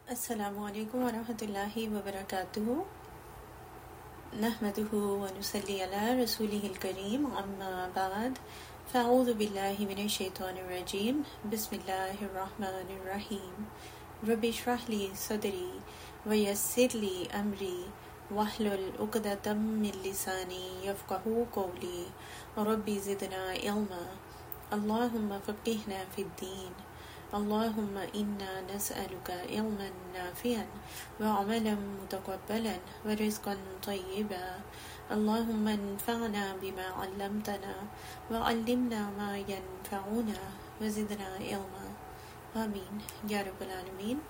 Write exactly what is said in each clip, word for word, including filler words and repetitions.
Assalamu alaikum wa rahmatullahi wa barakatuhu. Nahmaduhu wa nusalli ala rasulihil kareem amma ba'd. Fa'udhu billahi minash shaitanir rajeem. Bismillahir rahmanir rahim. Rabbi shrah li sadri wa yassir li amri wahlul uqdatam min lisani yafqahu qawli. Rabbi zidna ilma. Allahumma faqihna fid din. اللهم إنا نسألك علما نافعا وعملا متقبلا ورزقا طيبا اللهم انفعنا بما علمتنا وعلمنا ما ينفعنا وزدنا علما آمين يا رب العالمين.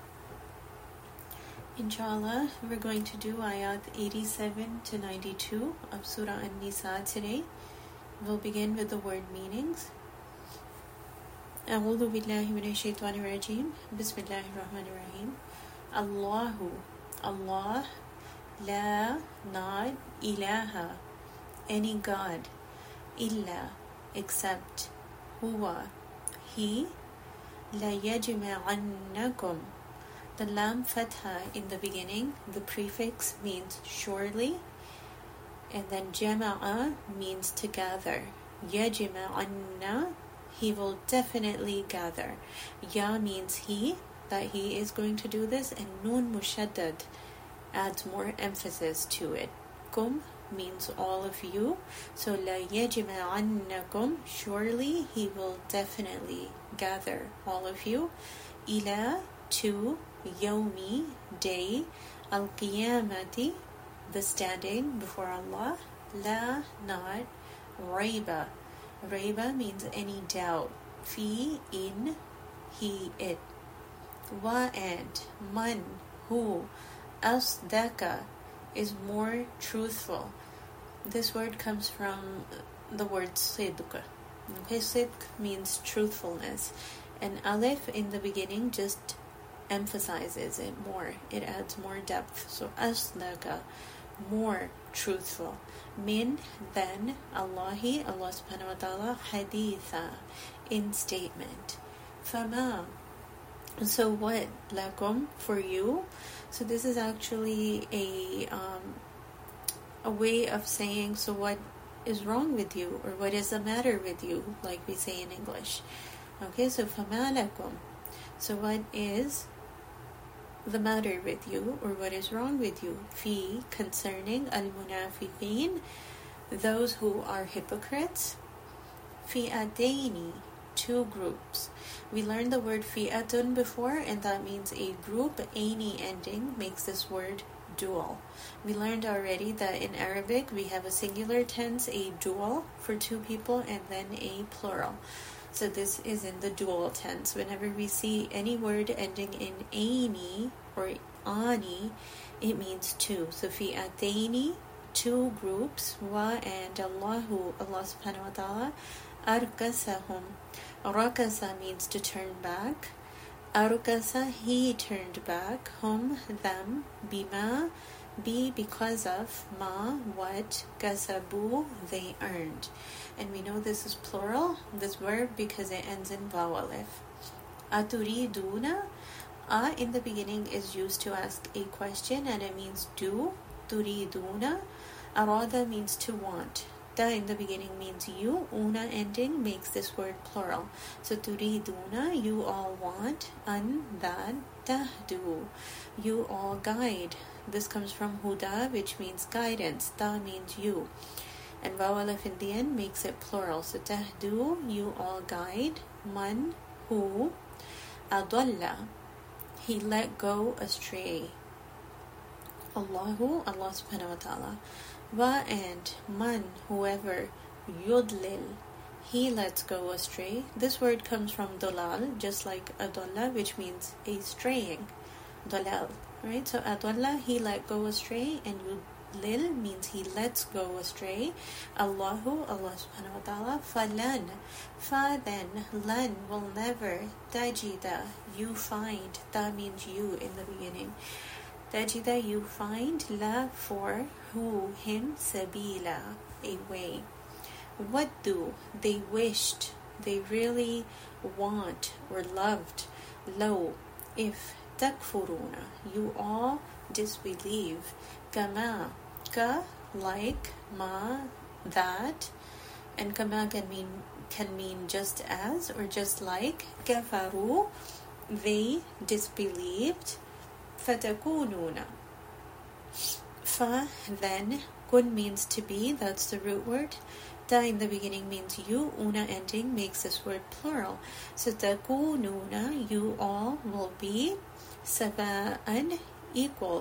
Inshallah, we're going to do ayat eighty-seven to ninety-two of Surah An-Nisa today. We'll begin with the word meanings. أعوذ بالله من الشيطان الرجيم بسم الله الرحمن الرحيم الله Allah لا not ilaha any God إلا except هو he لا يجمعنكم the lam fatha in the beginning, the prefix means surely, and then jama'a means to gather. يجمعنا he will definitely gather. Ya means he, that he is going to do this, and nun mushaddad adds more emphasis to it. Kum means all of you. So la yajma'annakum, surely he will definitely gather all of you. Ila, to, yawmi, day, al-qiyamati, the standing before Allah. La, not, raiba. Raiba means any doubt. Fi, in, he, it. Wa, and, man, who, asdaka, is more truthful. This word comes from the word sidq. Okay, sidq means truthfulness. And alif in the beginning just emphasizes it more. It adds more depth. So asdaka, more truthful. Min, then, Allahi, Allah subhanahu wa ta'ala, haditha, in statement. Fama, so what, lakum, for you. So this is actually a um, a way of saying, so what is wrong with you, or what is the matter with you, like we say in English. Okay, so fama lakum, so what is the matter with you, or what is wrong with you. Fi, concerning al-munafiqeen, those who are hypocrites. Fi'ataini, two groups. We learned the word fi'atun before, and that means a group. Aini ending makes this word dual. We learned already that in Arabic we have a singular tense, a dual for two people, and then a plural. So this is in the dual tense. Whenever we see any word ending in aini or ani, it means two. So fi'ataini, two groups. Wa, and Allahu, Allah subhanahu wa ta'ala, arkasahum. Rakasa means to turn back. Arkasa, he turned back. Hum, them. Bima, be, because of. Ma, what. Kasabu, they earned. And we know this is plural, this verb, because it ends in vowelif. Aturiduna, a in the beginning is used to ask a question, and it means do. Turiduna. Arada means to want. Da in the beginning means you. Una ending makes this word plural. So turiduna, you all want. An, that. Tahdu, you all guide. This comes from huda, which means guidance. Da means you. And vowelif in the end makes it plural. So tahdu, you all guide. Man, who. Adalla, he let go astray. Allahu, Allah subhanahu wa ta'ala. Wa, and man, whoever. Yudlil, he lets go astray. This word comes from dolal, just like adalla, which means a straying. Dolal, right? So adalla, he let go astray, and yudlil Lil means he lets go astray. Allahu, Allah subhanahu wa ta'ala. Falan, fa then, lan will never. Tajida, you find. Ta means you in the beginning. Tajida, you find. La, for, who, him. Sabila, a way. What do they wished, they really want or loved. Low, if تكفرون, you all disbelieve. كما, ka, like, ma, that, and kama can mean can mean just as or just like. كفروا, they disbelieved. فتكونون, fa, then, kun means to be, that's the root word. Ta in the beginning means you, una ending makes this word plural. So takununa, you all will be, saba'an, equal.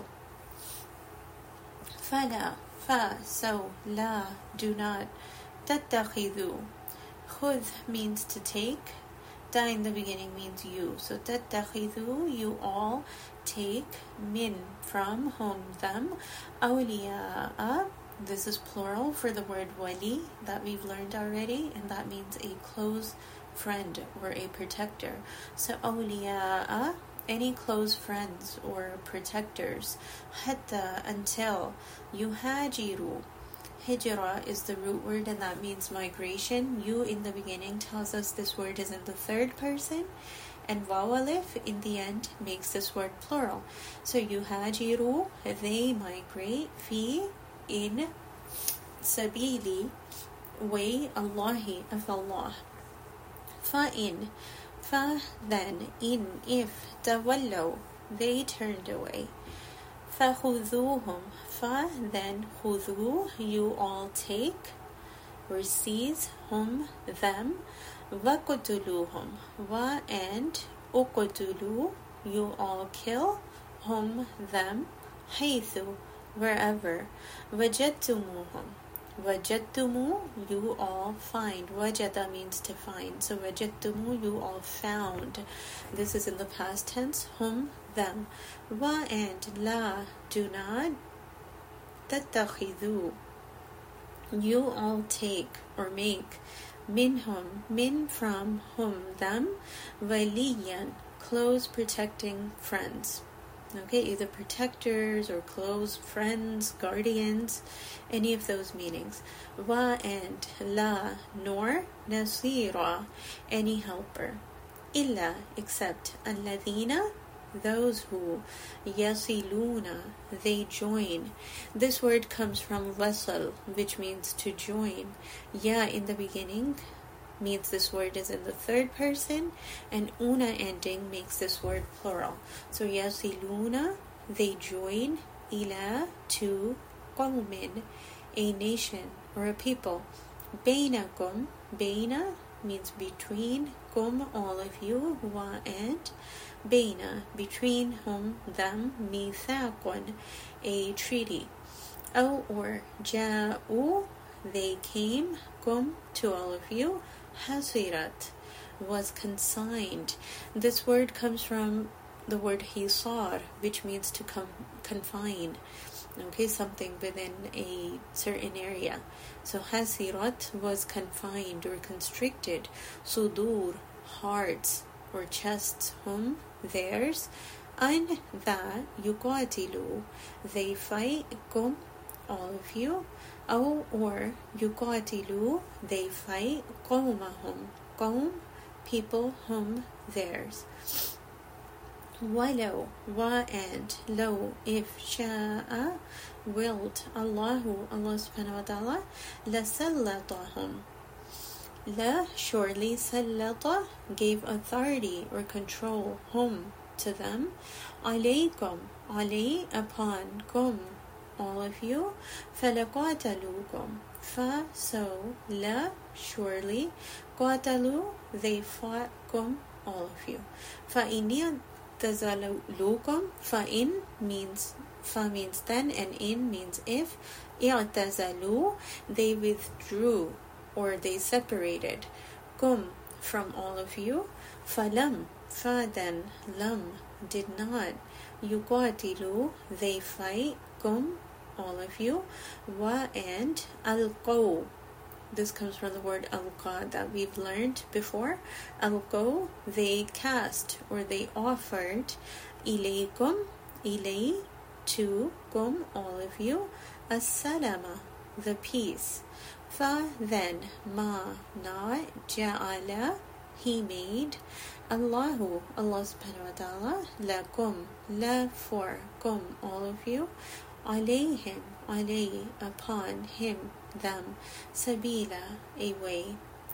Fala, fa, so, la, do not, tattakhidhu. Khudh means to take. Ta in the beginning means you. So tattakhidhu, you all take, min, from, whom, them, awliya'a. This is plural for the word wali that we've learned already, and that means a close friend or a protector. So awliya'a, any close friends or protectors. Hatta, until. Yuhajiru. Hijra is the root word, and that means migration. You in the beginning tells us this word is in the third person, and waw alif in the end makes this word plural. So yuhajiru, they migrate, fi, in, sabili, way, Allahi, of Allah. Fa in, fa then, in, if, tawallo, they turned away. Fa khudhuhum, fa then, khudhu, you all take, or seize, hum, them, wa qutuluhum, wa and, uqtulu, you all kill, hum, them, haythu, wherever. Wajadtumuhum, wajadtumu, you all find. Wajada means to find. So wajadtumu, you all found. This is in the past tense. Hum, them. Wa and la, do not. Tattakhidhu, you all take or make. Minhum, min from, hum, them. Waliyan, close protecting friends. Okay, either protectors or close friends, guardians, any of those meanings. Wa and la, nor, nasira, any helper. Illa, except. Alladhina, those who. Yasiluna, they join. This word comes from wasal, which means to join. Ya in the beginning means this word is in the third person, and una ending makes this word plural. So yasiluna, they join, ila, to, qawmin, a nation or a people. Bainakum, baina means between, kum, all of you, wa and, baina, between whom, them, mithaqun, a treaty. Aw or ja'u, they came, kum, to all of you, hasirat, was consigned. This word comes from the word hisar, which means to com- confine. Okay, something within a certain area. So hasirat was confined or constricted. Sudur, hearts or chests, whom, theirs. An, that, yuqatilu, they fight, kum, all of you. Aw or yuqatilu, they fight, qawmahum, qawm, people, whom, theirs. Walau, wa and, lo, if, sha'a, willed, Allahu, Allah subhanahu wa ta'ala, la sallatahum. La, surely, sallata, gave authority or control, hum, to them. Alaykum, alay, upon, kum, all of you. فَلَقَاتَلُوكُمْ, fa, so, la, surely, qatalu, they fought, kum, all of you. فَإِنْ يَعْتَزَلُوكُمْ, فَإِنْ means, fa means then, and in means if. يَعْتَزَلُوا, they withdrew, or they separated, kum, from all of you. فَلَمْ, fa then, lam, did not. يُقَاتِلُوا, they fight, kum, all of you. Wa and alqaw, this comes from the word alqa that we've learned before. Alqaw, they cast or they offered, ilaykum, ilay, to, kum, all of you, as-salama, the peace. Fa then, ma, not, ja'ala, he made, Allahu, Allah subhanahu wa ta'ala, lakum, la for, kum, all of you, alayhim, alay, upon him, them, sabila, a way.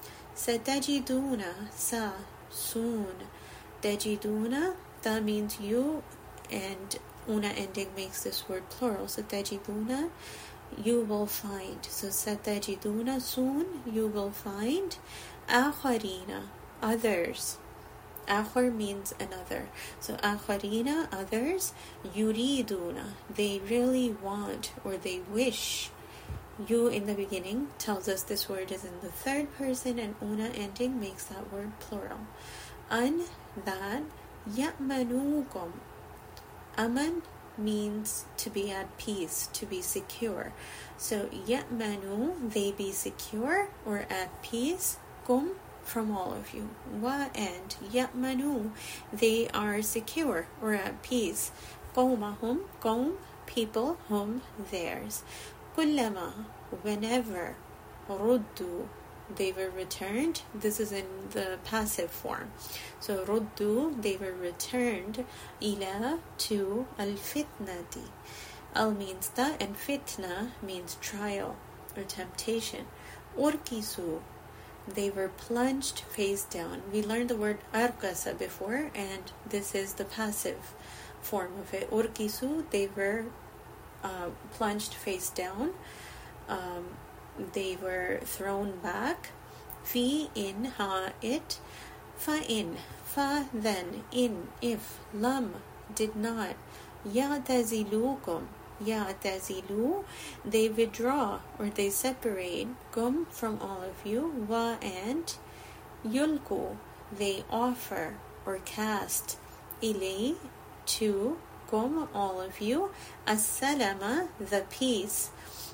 Satajiduna, sa, soon. Tajiduna, that means you, and una ending makes this word plural. Satajiduna, you will find. So satajiduna, soon, you will find. Akharina, others. Akhar means another. So akharina, others. Yuriduna, they really want or they wish. You in the beginning tells us this word is in the third person, and una ending makes that word plural. An, that, ya'manukum. Aman means to be at peace, to be secure. So ya'manu, they be secure or at peace. Kum, from all of you. Wa, and ya'manu, they are secure or at peace. Qawmahum, qawm, people, hum, theirs. Kullama, whenever, ruddu, they were returned. This is in the passive form. So ruddu, they were returned. Ila, to al-fitnati. Al means that, and fitna means trial or temptation. Urkisu, they were plunged face down. We learned the word arkasa before, and this is the passive form of it. Urkisu, they were uh, plunged face down. Um, they were thrown back. Fi, in, ha, it. Fa, in, fa, then, in, if, lam, did not. Ya'tazilukum, ya'tazilu, they withdraw or they separate. Kum, from all of you. Wa, and yulku, they offer or cast. Ilay, to, kum, all of you. As-salama, the peace.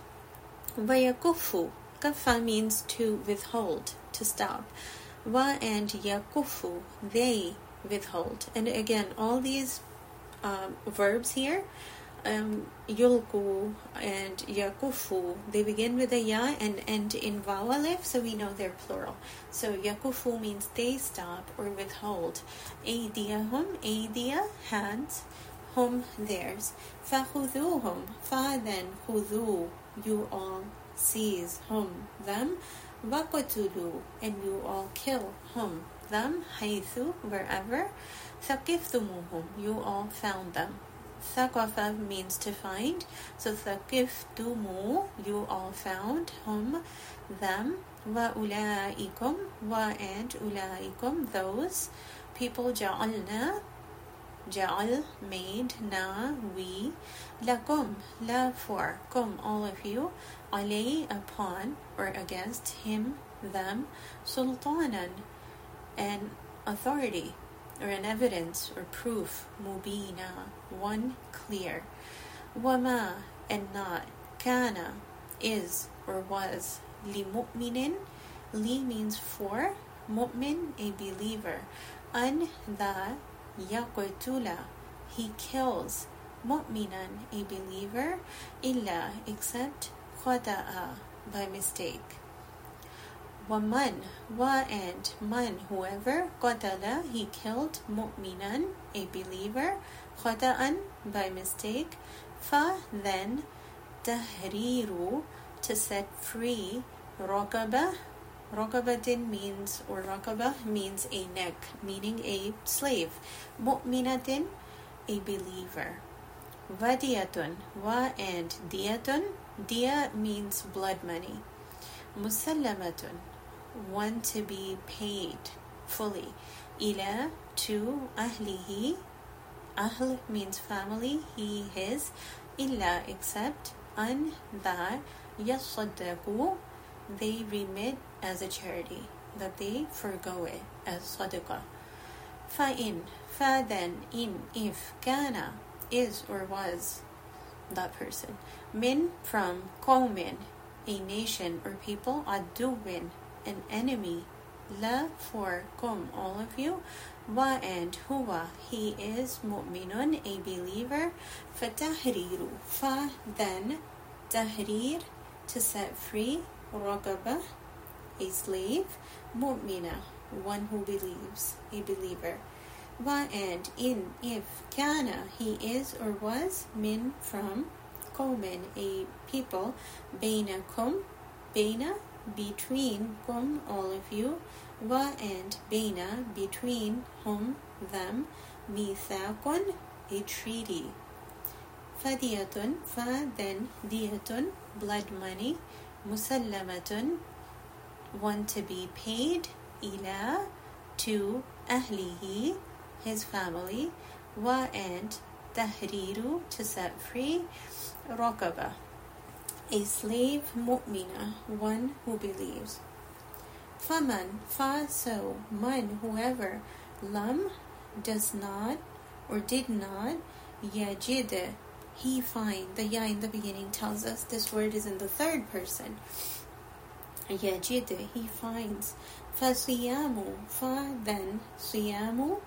Wayakufu, kafa means to withhold, to stop. Wa, and yakufu, they withhold. And again, all these um, verbs here, um, yulku and yakufu, they begin with a ya and end in vaw alif, so we know they're plural. So yakufu means they stop or withhold. Aydiyahum, aydiya, hands, hum, theirs. Fakhuduhum, fa, then, khudhu, you all seize, hum, them. Waqtulu, and you all kill, hum, them. Haythu, wherever. Thaqiftumuhum, you all found them. Thaqafa means to find, so thaqiftumu, you all found, hum, them. Wa ulaikum, wa, and ulaikum, those people. Ja'alna, ja'al, made, na, we. Lakum, la, for, kum, all of you. Alay, upon or against him, them. Sultanan, an authority or an evidence or proof. Mubina, one clear. Wama, and not. Kana, is or was. Li mu'minin, li means for. Mu'min, a believer. An, that. Yaqtula, he kills. Mu'minan, a believer. Illa, except. Khata'a, by mistake. Waman, wa, and man, whoever. Qatala, he killed. Mu'minan, a believer. Khata'an, by mistake. Fa, then. Tahriru, to set free. Raqaba, Raqabatin means, or Raqaba means a neck, meaning a slave. Mu'minatin, a believer. Vadiyatun, wa, and diyatun. Diya means blood money. Musallamatun, one to be paid fully. Ila, to ahlihi. Ahl means family, he, his. Illa, except. An, that. Yasaddaqu, they remit as a charity, that they forgo it as sadaqah. Fa, in, fa, then, in, if. Kana, is or was that person. Min, from. Qawmin, a nation or people. Aduwin, an enemy. La, for. Kum, all of you. Wa, and huwa, he is. Mu'minun, a believer. Fatahriru, fa, then. Tahrir, to set free. Raqaba, a slave. Mu'mina, one who believes, a believer. Wa, and in, if, kana, he is or was, min, from, qawmin, a people, bainakum, baina, between, kum, all of you, wa, and baina, between, hum, them, mithaqun, a treaty. Fadiyatun, fa, then, diyatun, blood money, musallamatun, one to be paid, ila, to, ahlihi, his family, wa, and, tahriru, to set free, raqaba, a slave, mu'mina, one who believes. Faman, fa, so, man, whoever, lam, does not, or did not, yajid, he find. The ya in the beginning tells us this word is in the third person. Yajid, he finds. Fasiyamu, fa, then, siyamu,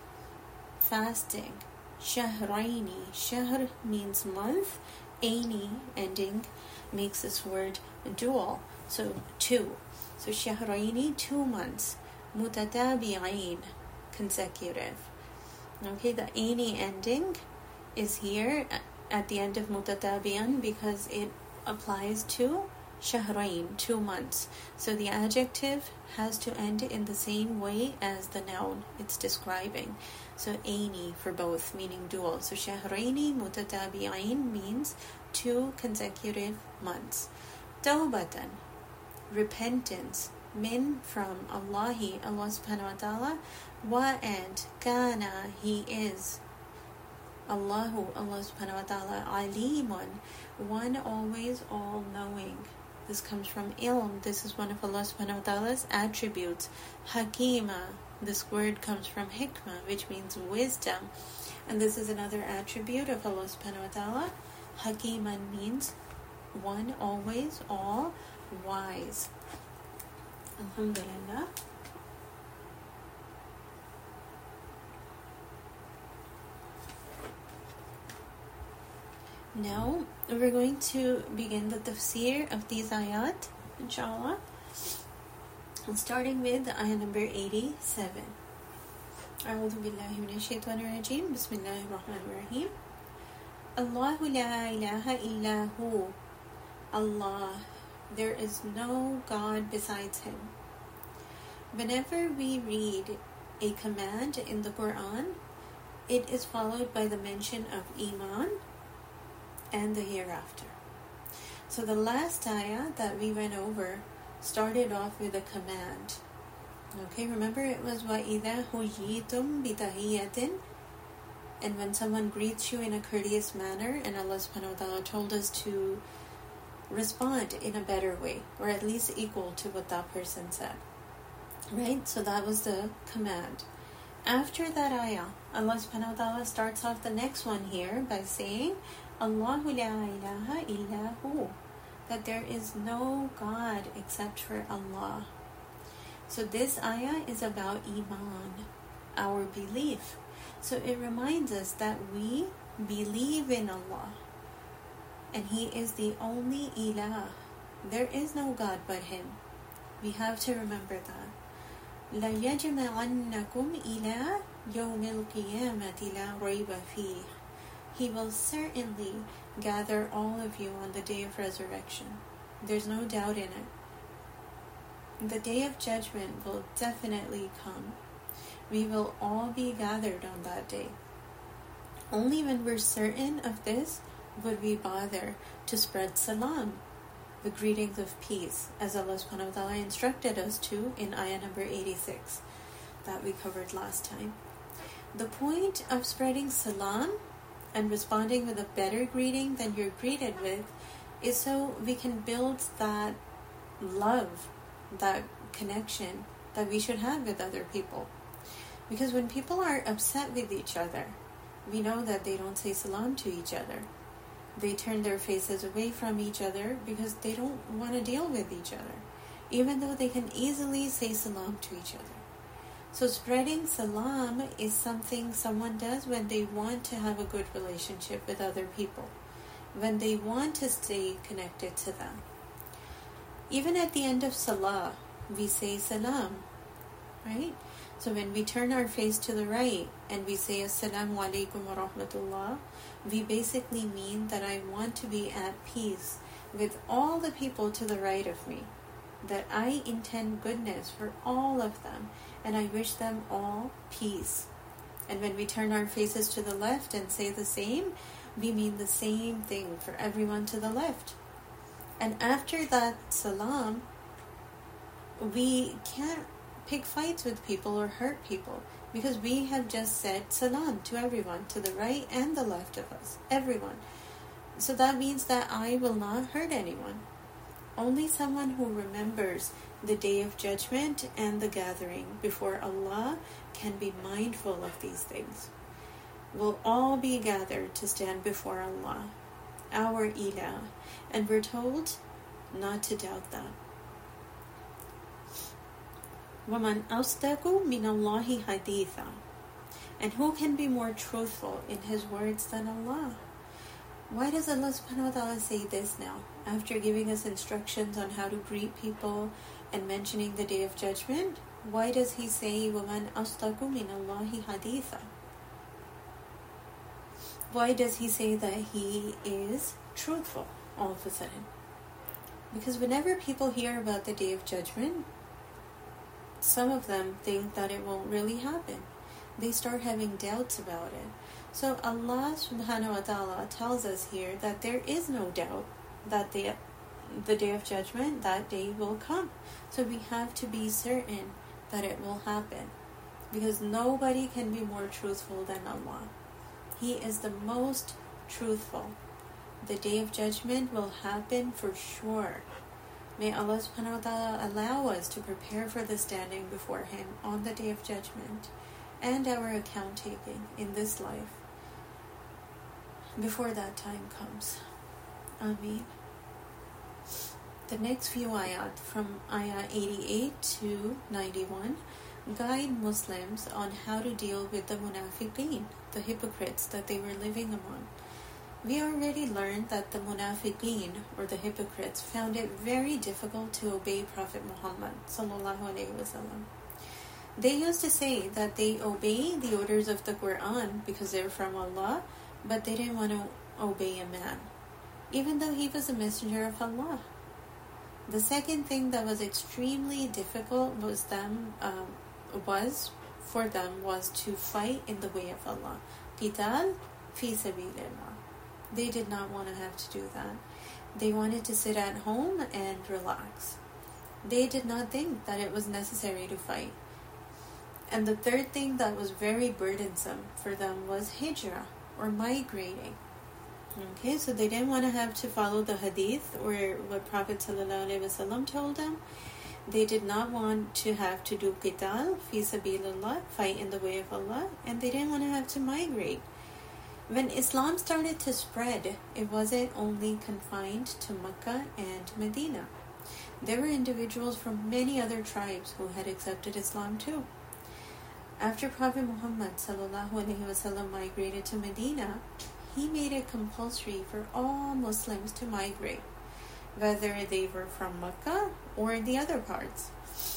fasting. Shahraini, shahr means month, aini, ending, makes this word dual, so two. So shahraini, two months. Mutatabi'ain, consecutive. Okay, the aini ending is here at the end of mutatabi'an because it applies to shahrain, two months. So the adjective has to end in the same way as the noun it's describing. So aini for both, meaning dual. So shahraini mutatabi'ain means two consecutive months. Tawbatan, repentance. Min, from Allahi, Allah subhanahu wa ta'ala. Wa, and kana, he is. Allahu, Allah subhanahu wa ta'ala. Alimun, one always all-knowing. This comes from ilm. This is one of Allah subhanahu wa ta'ala's attributes. Hakima, this word comes from hikmah, which means wisdom. And this is another attribute of Allah subhanahu wa ta'ala. Hakiman means one always all wise. Alhamdulillah. Now we're going to begin the tafsir of these ayat, inshallah. Starting with ayah number eighty-seven. A'udhu billahi minash shaitanir rajim. Bismillahir rahmanir rahim. Allahu la ilaha illa hu. Allah, there is no God besides him. Whenever we read a command in the Quran, it is followed by the mention of Iman and the hereafter. So the last ayah that we went over started off with a command. Okay, remember it was وَإِذَا هُيِّيتُمْ بِتَحِيَّةٍ, and when someone greets you in a courteous manner, and Allah subhanahu wa ta'ala told us to respond in a better way, or at least equal to what that person said. Right? So that was the command. After that ayah, Allah subhanahu wa ta'ala starts off the next one here by saying, Allahu la ilaha illa hu, that there is no God except for Allah. So this ayah is about Iman, our belief. So it reminds us that we believe in Allah, and He is the only ilah. There is no God but Him. We have to remember that. لَيَجْمَعَنَّكُمْ إِلَىٰ يَوْمِ الْقِيَامَةِ لَا رَيْبَ فِيهِ. He will certainly gather all of you on the day of resurrection. There's no doubt in it. The day of judgment will definitely come. We will all be gathered on that day. Only when we're certain of this would we bother to spread salam, the greetings of peace, as Allah subhanahu wa ta'ala instructed us to in ayah number eighty-six that we covered last time. The point of spreading salam and responding with a better greeting than you're greeted with is so we can build that love, that connection that we should have with other people. Because when people are upset with each other, we know that they don't say salam to each other. They turn their faces away from each other because they don't want to deal with each other, even though they can easily say salam to each other. So spreading salam is something someone does when they want to have a good relationship with other people, when they want to stay connected to them. Even at the end of salah, we say salam. right? So when we turn our face to the right and we say Assalamu alaikum wa rahmatullah, we basically mean that I want to be at peace with all the people to the right of me, that I intend goodness for all of them, and I wish them all peace. And when we turn our faces to the left and say the same, we mean the same thing for everyone to the left. And after that salam, we can't pick fights with people or hurt people, because we have just said salam to everyone, to the right and the left of us, everyone. So that means that I will not hurt anyone. Only someone who remembers the day of judgment and the gathering before Allah can be mindful of these things. We'll all be gathered to stand before Allah, our Ilah, and we're told not to doubt that. وَمَنْ أَصْدَقُ مِنَ اللَّهِ حَدِيثًا. And who can be more truthful in his words than Allah? Why does Allah subhanahu wa ta'ala say this now, after giving us instructions on how to greet people and mentioning the day of judgment? Why does he say وَمَنْ أَصْدَقُ مِنَ اللَّهِ حَدِيثًا? Why does he say that he is truthful all of a sudden? Because whenever people hear about the day of judgment, some of them think that it won't really happen. They start having doubts about it. So Allah subhanahu wa ta'ala tells us here that there is no doubt that the, the day of judgment, that day will come. So we have to be certain that it will happen, because nobody can be more truthful than Allah. He is the most truthful. The day of judgment will happen for sure. May Allah subhanahu wa ta'ala allow us to prepare for the standing before Him on the day of judgment and our account taking in this life before that time comes. Ameen. The next few ayat from ayah eighty-eight to ninety-one guide Muslims on how to deal with the munafiqeen, the hypocrites that they were living among. We already learned that the munafiqeen, or the hypocrites, found it very difficult to obey Prophet Muhammad sallallahu alaihi wasallam. They used to say that they obey the orders of the Quran because they're from Allah, but they didn't want to obey a man, even though he was a messenger of Allah. The second thing that was extremely difficult was them um, was for them was to fight in the way of Allah. Qital fi sabilillah. They did not want to have to do that. They wanted to sit at home and relax. They did not think that it was necessary to fight. And the third thing that was very burdensome for them was hijrah, or migrating. Okay, so they didn't want to have to follow the hadith or what Prophet ﷺ told them. They did not want to have to do qital fi sabilillah, fight in the way of Allah, and they didn't want to have to migrate. When Islam started to spread, it wasn't only confined to Mecca and Medina. There were individuals from many other tribes who had accepted Islam too. After Prophet Muhammad sallallahu alaihi wasallam migrated to Medina, he made it compulsory for all Muslims to migrate, whether they were from Mecca or the other parts.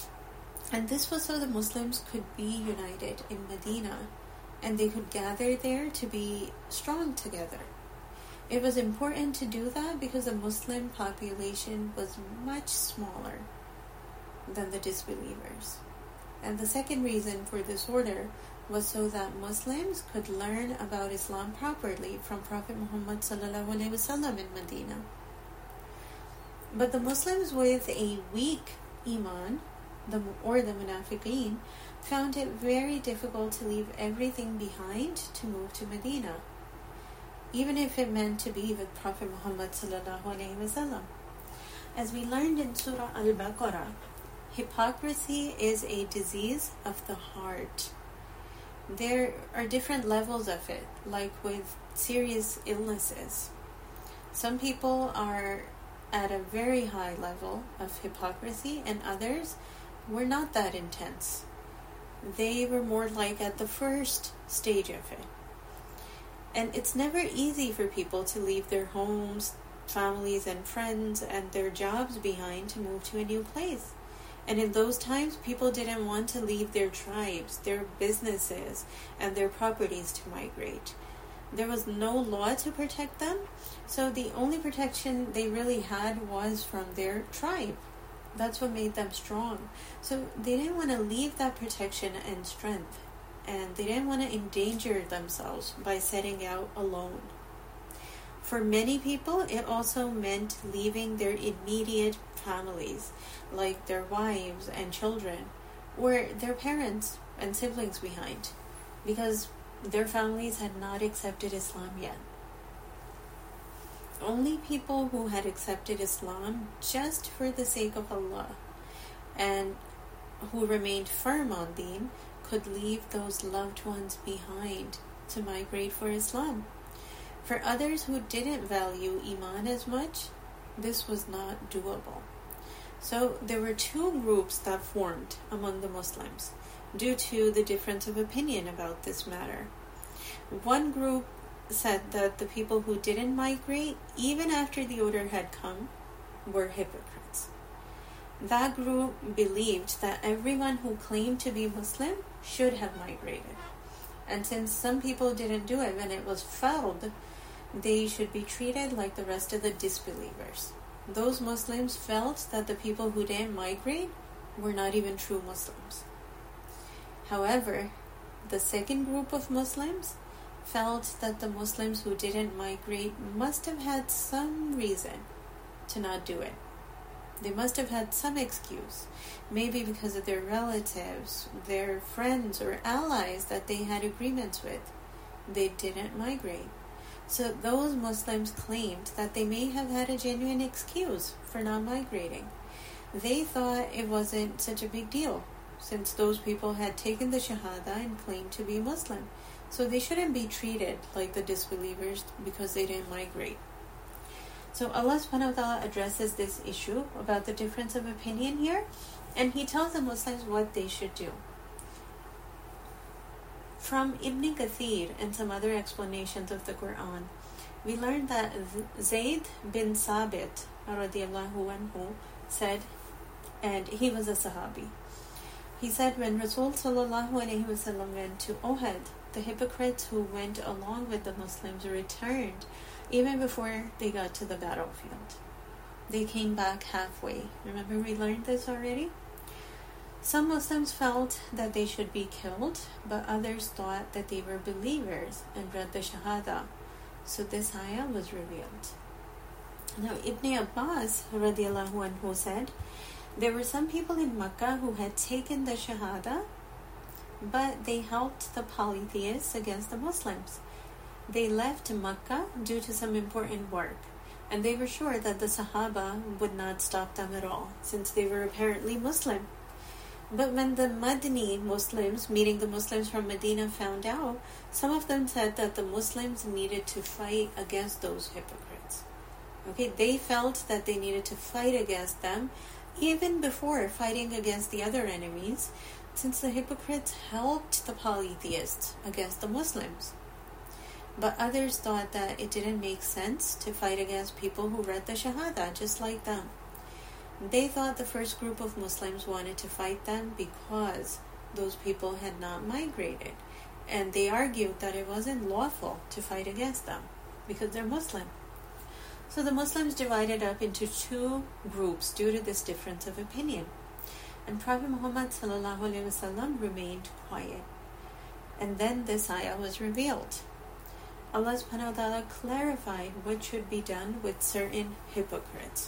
And this was so the Muslims could be united in Medina, and they could gather there to be strong together. It was important to do that because the Muslim population was much smaller than the disbelievers. And the second reason for this order was so that Muslims could learn about Islam properly from Prophet Muhammad sallallahu alaihi wasallam in Medina. But the Muslims with a weak iman, the or the munafiqeen, found it very difficult to leave everything behind to move to Medina, even if it meant to be with Prophet Muhammad sallallahu alaihi wasallam. As we learned in Surah Al-Baqarah, hypocrisy is a disease of the heart. There are different levels of it, like with serious illnesses. Some people are at a very high level of hypocrisy, and others were not that intense. They were more like at the first stage of it. And it's never easy for people to leave their homes, families and friends, and their jobs behind to move to a new place. And in those times, people didn't want to leave their tribes, their businesses, and their properties to migrate. There was no law to protect them, so the only protection they really had was from their tribe. That's what made them strong. So they didn't want to leave that protection and strength, and they didn't want to endanger themselves by setting out alone. For many people, it also meant leaving their immediate families, like their wives and children, or their parents and siblings behind, because their families had not accepted Islam yet. Only people who had accepted Islam just for the sake of Allah and who remained firm on Deen could leave those loved ones behind to migrate for Islam. For others who didn't value Iman as much, this was not doable. So there were two groups that formed among the Muslims due to the difference of opinion about this matter. One group said that the people who didn't migrate, even after the order had come, were hypocrites. That group believed that everyone who claimed to be Muslim should have migrated. And since some people didn't do it when it was fard, they should be treated like the rest of the disbelievers. Those Muslims felt that the people who didn't migrate were not even true Muslims. However, the second group of Muslims felt that the Muslims who didn't migrate must have had some reason to not do it. They must have had some excuse, maybe because of their relatives, their friends or allies that they had agreements with. They didn't migrate. So those Muslims claimed that they may have had a genuine excuse for not migrating. They thought it wasn't such a big deal, since those people had taken the Shahada and claimed to be Muslim. So they shouldn't be treated like the disbelievers because they didn't migrate. So Allah subhanahu wa ta'ala addresses this issue about the difference of opinion here, and He tells the Muslims what they should do. From Ibn Kathir and some other explanations of the Quran, we learned that Zayd bin Sabit radiallahu anhu said, and he was a Sahabi, he said when Rasul sallallahu alayhi wa sallam went to Uhud, the hypocrites who went along with the Muslims returned even before they got to the battlefield. They came back halfway. Remember we learned this already? Some Muslims felt that they should be killed, but others thought that they were believers and read the Shahada. So this ayah was revealed. Now Ibn Abbas radiallahu anhu said, there were some people in Makkah who had taken the Shahada, but they helped the polytheists against the Muslims. They left Makkah due to some important work, and they were sure that the Sahaba would not stop them at all, since they were apparently Muslim. But when the Madni Muslims, meaning the Muslims from Medina, found out, some of them said that the Muslims needed to fight against those hypocrites. Okay, they felt that they needed to fight against them even before fighting against the other enemies, since the hypocrites helped the polytheists against the Muslims. But others thought that it didn't make sense to fight against people who read the Shahada just like them. They thought the first group of Muslims wanted to fight them because those people had not migrated, and they argued that it wasn't lawful to fight against them because they're Muslim. So the Muslims divided up into two groups due to this difference of opinion. And Prophet Muhammad sallallahu alaihi wasallam remained quiet. And then this ayah was revealed. Allah subhanahu wa ta'ala clarified what should be done with certain hypocrites.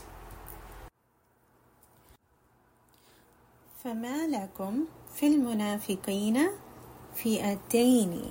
فَمَا لَكُمْ فِي الْمُنَافِقِينَ فِئَتَيْنِ.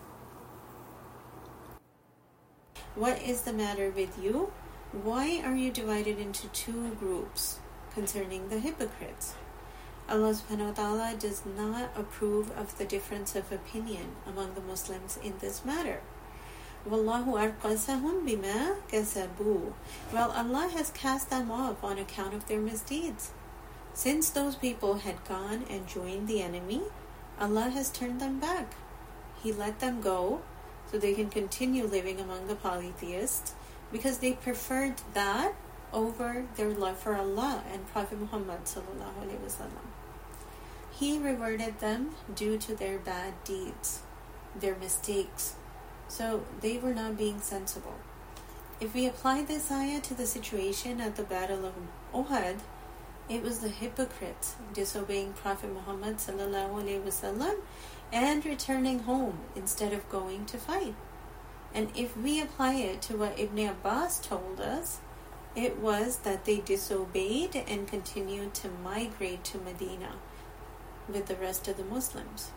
What is the matter with you? Why are you divided into two groups concerning the hypocrites? Allah subhanahu wa ta'ala does not approve of the difference of opinion among the Muslims in this matter. وَاللَّهُ أَرْقَسَهُمْ بِمَا كَسَبُوا. Well, Allah has cast them off on account of their misdeeds. Since those people had gone and joined the enemy, Allah has turned them back. He let them go so they can continue living among the polytheists because they preferred that over their love for Allah and Prophet Muhammad sallallahu alaihi wasallam. He rewarded them due to their bad deeds, their mistakes. So they were not being sensible. If we apply this ayah to the situation at the Battle of Uhud, it was the hypocrites disobeying Prophet Muhammad sallallahu alaihi wasallam and returning home instead of going to fight. And if we apply it to what Ibn Abbas told us, it was that they disobeyed and continued to migrate to Medina with the rest of the Muslims.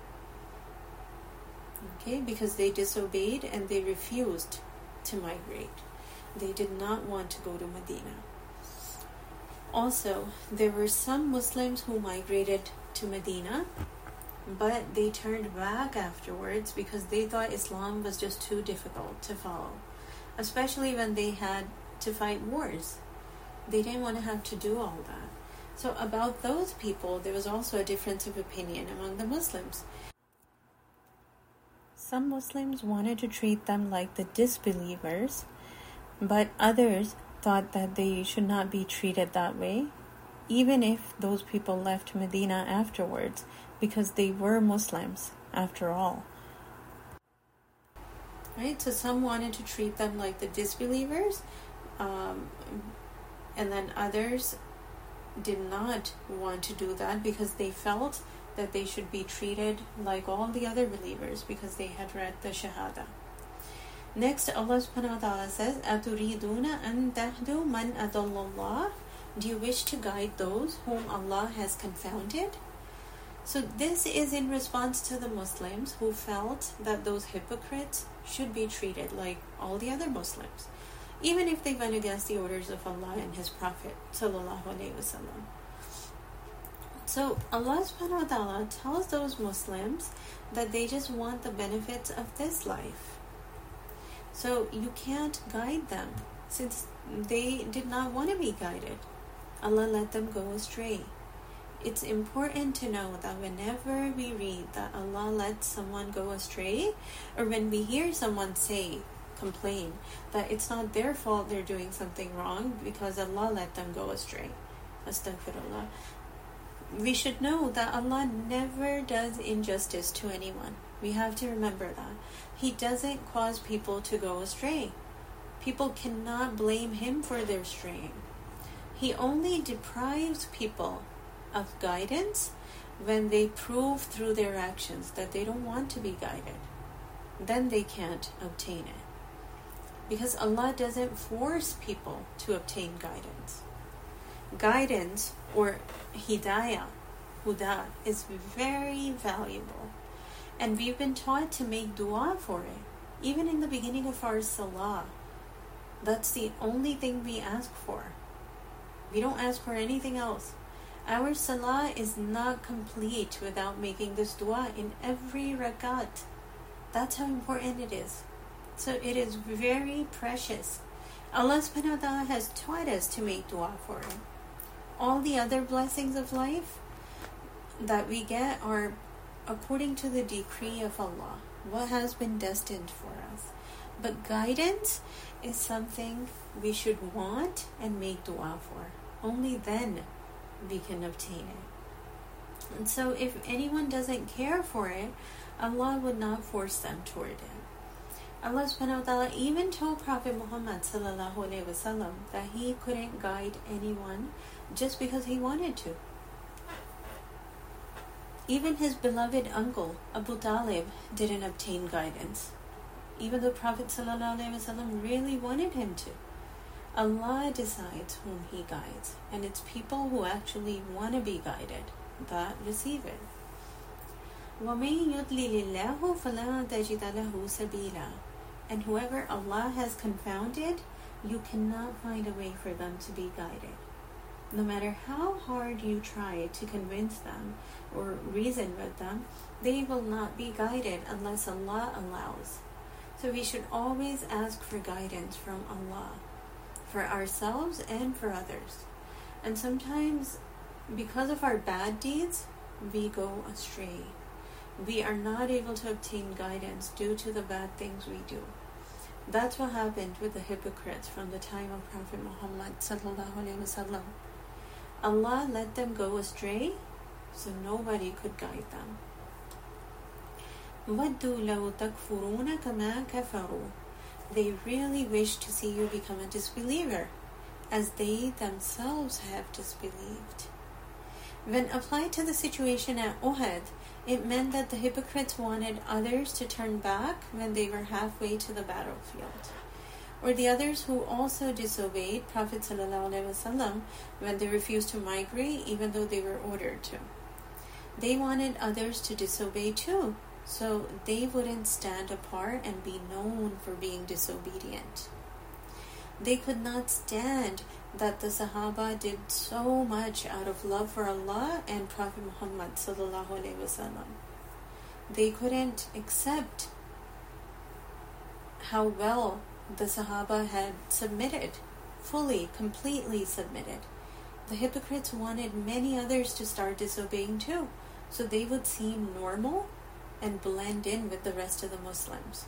Okay, because they disobeyed and they refused to migrate. They did not want to go to Medina. Also, there were some Muslims who migrated to Medina, but they turned back afterwards because they thought Islam was just too difficult to follow, especially when they had to fight wars. They didn't want to have to do all that. So about those people, there was also a difference of opinion among the Muslims. Some Muslims wanted to treat them like the disbelievers, but others thought that they should not be treated that way, even if those people left Medina afterwards, because they were Muslims after all. Right? So some wanted to treat them like the disbelievers, um, and then others did not want to do that because they felt that they should be treated like all the other believers because they had read the Shahada. Next, Allah subhanahu wa ta'ala says, أَتُرِيدُونَ أَن تَهْدُوا مَنْ أَضَلَّ اللَّهُ. Do you wish to guide those whom Allah has confounded? So this is in response to the Muslims who felt that those hypocrites should be treated like all the other Muslims, even if they went against the orders of Allah and His Prophet sallallahu alaihi wasallam. So Allah subhanahu wa ta'ala tells those Muslims that they just want the benefits of this life. So you can't guide them since they did not want to be guided. Allah let them go astray. It's important to know that whenever we read that Allah lets someone go astray, or when we hear someone say, complain, that it's not their fault they're doing something wrong because Allah let them go astray. Astaghfirullah. We should know that Allah never does injustice to anyone. We have to remember that. He doesn't cause people to go astray. People cannot blame Him for their straying. He only deprives people of guidance when they prove through their actions that they don't want to be guided. Then they can't obtain it. Because Allah doesn't force people to obtain guidance. Guidance, or hidayah, huda, is very valuable. And we've been taught to make dua for it. Even in the beginning of our salah. That's the only thing we ask for. We don't ask for anything else. Our salah is not complete without making this dua in every rakat. That's how important it is. So it is very precious. Allah subhanahu wa ta'ala has taught us to make dua for it. All the other blessings of life that we get are according to the decree of Allah, what has been destined for us. But guidance is something we should want and make dua for. Only then we can obtain it. And so if anyone doesn't care for it, Allah would not force them toward it. Allah subhanahu wa ta'ala even told Prophet Muhammad sallallahu alaihi wasallam that he couldn't guide anyone just because he wanted to. Even his beloved uncle Abu Talib didn't obtain guidance, even though Prophet sallallahu alaihi wasallam really wanted him to. Allah decides whom He guides, and it's people who actually want to be guided that receive it. وَمَن يُضْلِلِ اللَّهُ فَلَا تَجِدَ لَهُ سَبِيلًا. And whoever Allah has confounded, you cannot find a way for them to be guided. No matter how hard you try to convince them or reason with them, they will not be guided unless Allah allows. So we should always ask for guidance from Allah, for ourselves and for others. And sometimes, because of our bad deeds, we go astray. We are not able to obtain guidance due to the bad things we do. That's what happened with the hypocrites from the time of Prophet Muhammad sallallahu alaihi wasallam. Allah let them go astray, so nobody could guide them. وَدُّوا لَوْ تَكْفُرُونَ كَمَا كَفَرُوا. They really wish to see you become a disbeliever, as they themselves have disbelieved. When applied to the situation at Uhud, it meant that the hypocrites wanted others to turn back when they were halfway to the battlefield, or the others who also disobeyed Prophet ﷺ when they refused to migrate even though they were ordered to. They wanted others to disobey too, so they wouldn't stand apart and be known for being disobedient. They could not stand that the Sahaba did so much out of love for Allah and Prophet Muhammad sallallahu alaihi wasallam. They couldn't accept how well the Sahaba had submitted, fully, completely submitted. The hypocrites wanted many others to start disobeying too, so they would seem normal and blend in with the rest of the Muslims.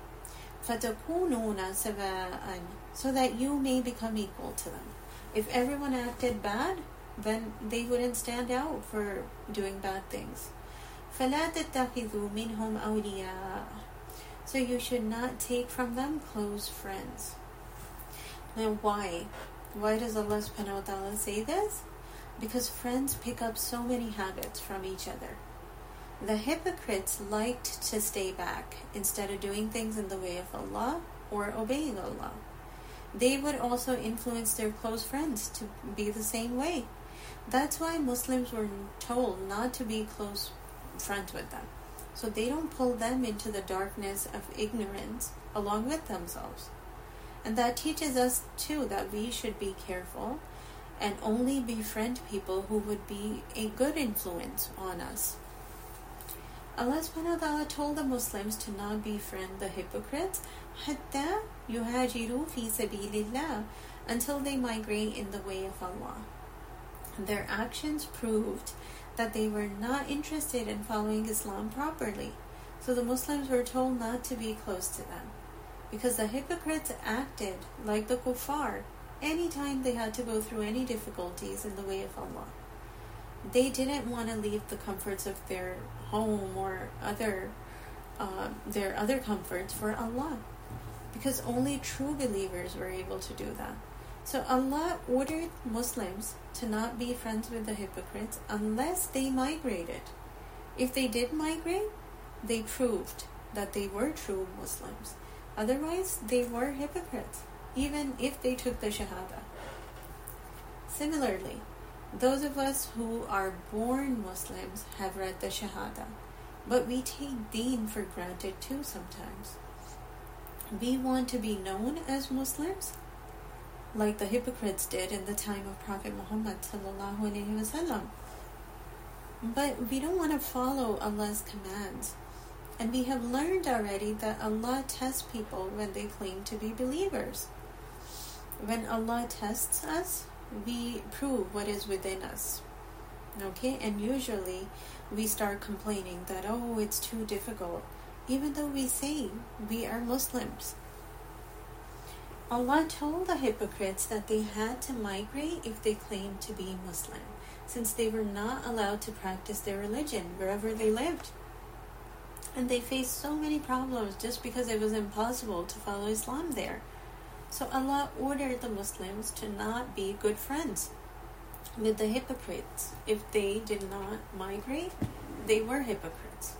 فَتَكُونُونَ سَوَاءً, so that you may become equal to them. If everyone acted bad, then they wouldn't stand out for doing bad things. فَلَا تَتَّخِذُوا مِنْهُمْ أَوْلِيَاءَ, so you should not take from them close friends. Now why? Why does Allah subhanahu wa ta'ala say this? Because friends pick up so many habits from each other. The hypocrites liked to stay back instead of doing things in the way of Allah or obeying Allah. They would also influence their close friends to be the same way. That's why Muslims were told not to be close friends with them, so they don't pull them into the darkness of ignorance along with themselves. And that teaches us too that we should be careful and only befriend people who would be a good influence on us. Allah subhanahu wa ta'ala told the Muslims to not befriend the hypocrites حَتَّى يُهَاجِرُوا فِي سَبِيلِ اللَّهِ, until they migrate in the way of Allah. Their actions proved that they were not interested in following Islam properly, so the Muslims were told not to be close to them, because the hypocrites acted like the kuffar anytime they had to go through any difficulties in the way of Allah. They didn't want to leave the comforts of their home or other uh, their other comforts for Allah, because only true believers were able to do that. So Allah ordered Muslims to not be friends with the hypocrites unless they migrated. If they did migrate, they proved that they were true Muslims. Otherwise, they were hypocrites, even if they took the Shahada. Similarly, those of us who are born Muslims have read the Shahada, but we take Deen for granted too sometimes. We want to be known as Muslims, like the hypocrites did in the time of Prophet Muhammad sallallahu alaihi wasallam. But we don't want to follow Allah's commands. And we have learned already that Allah tests people when they claim to be believers. When Allah tests us, we prove what is within us. Okay? And usually we start complaining that, oh, it's too difficult, even though we say we are Muslims. Allah told the hypocrites that they had to migrate if they claimed to be Muslim, since they were not allowed to practice their religion wherever they lived. And they faced so many problems just because it was impossible to follow Islam there. So Allah ordered the Muslims to not be good friends with the hypocrites. If they did not migrate, they were hypocrites.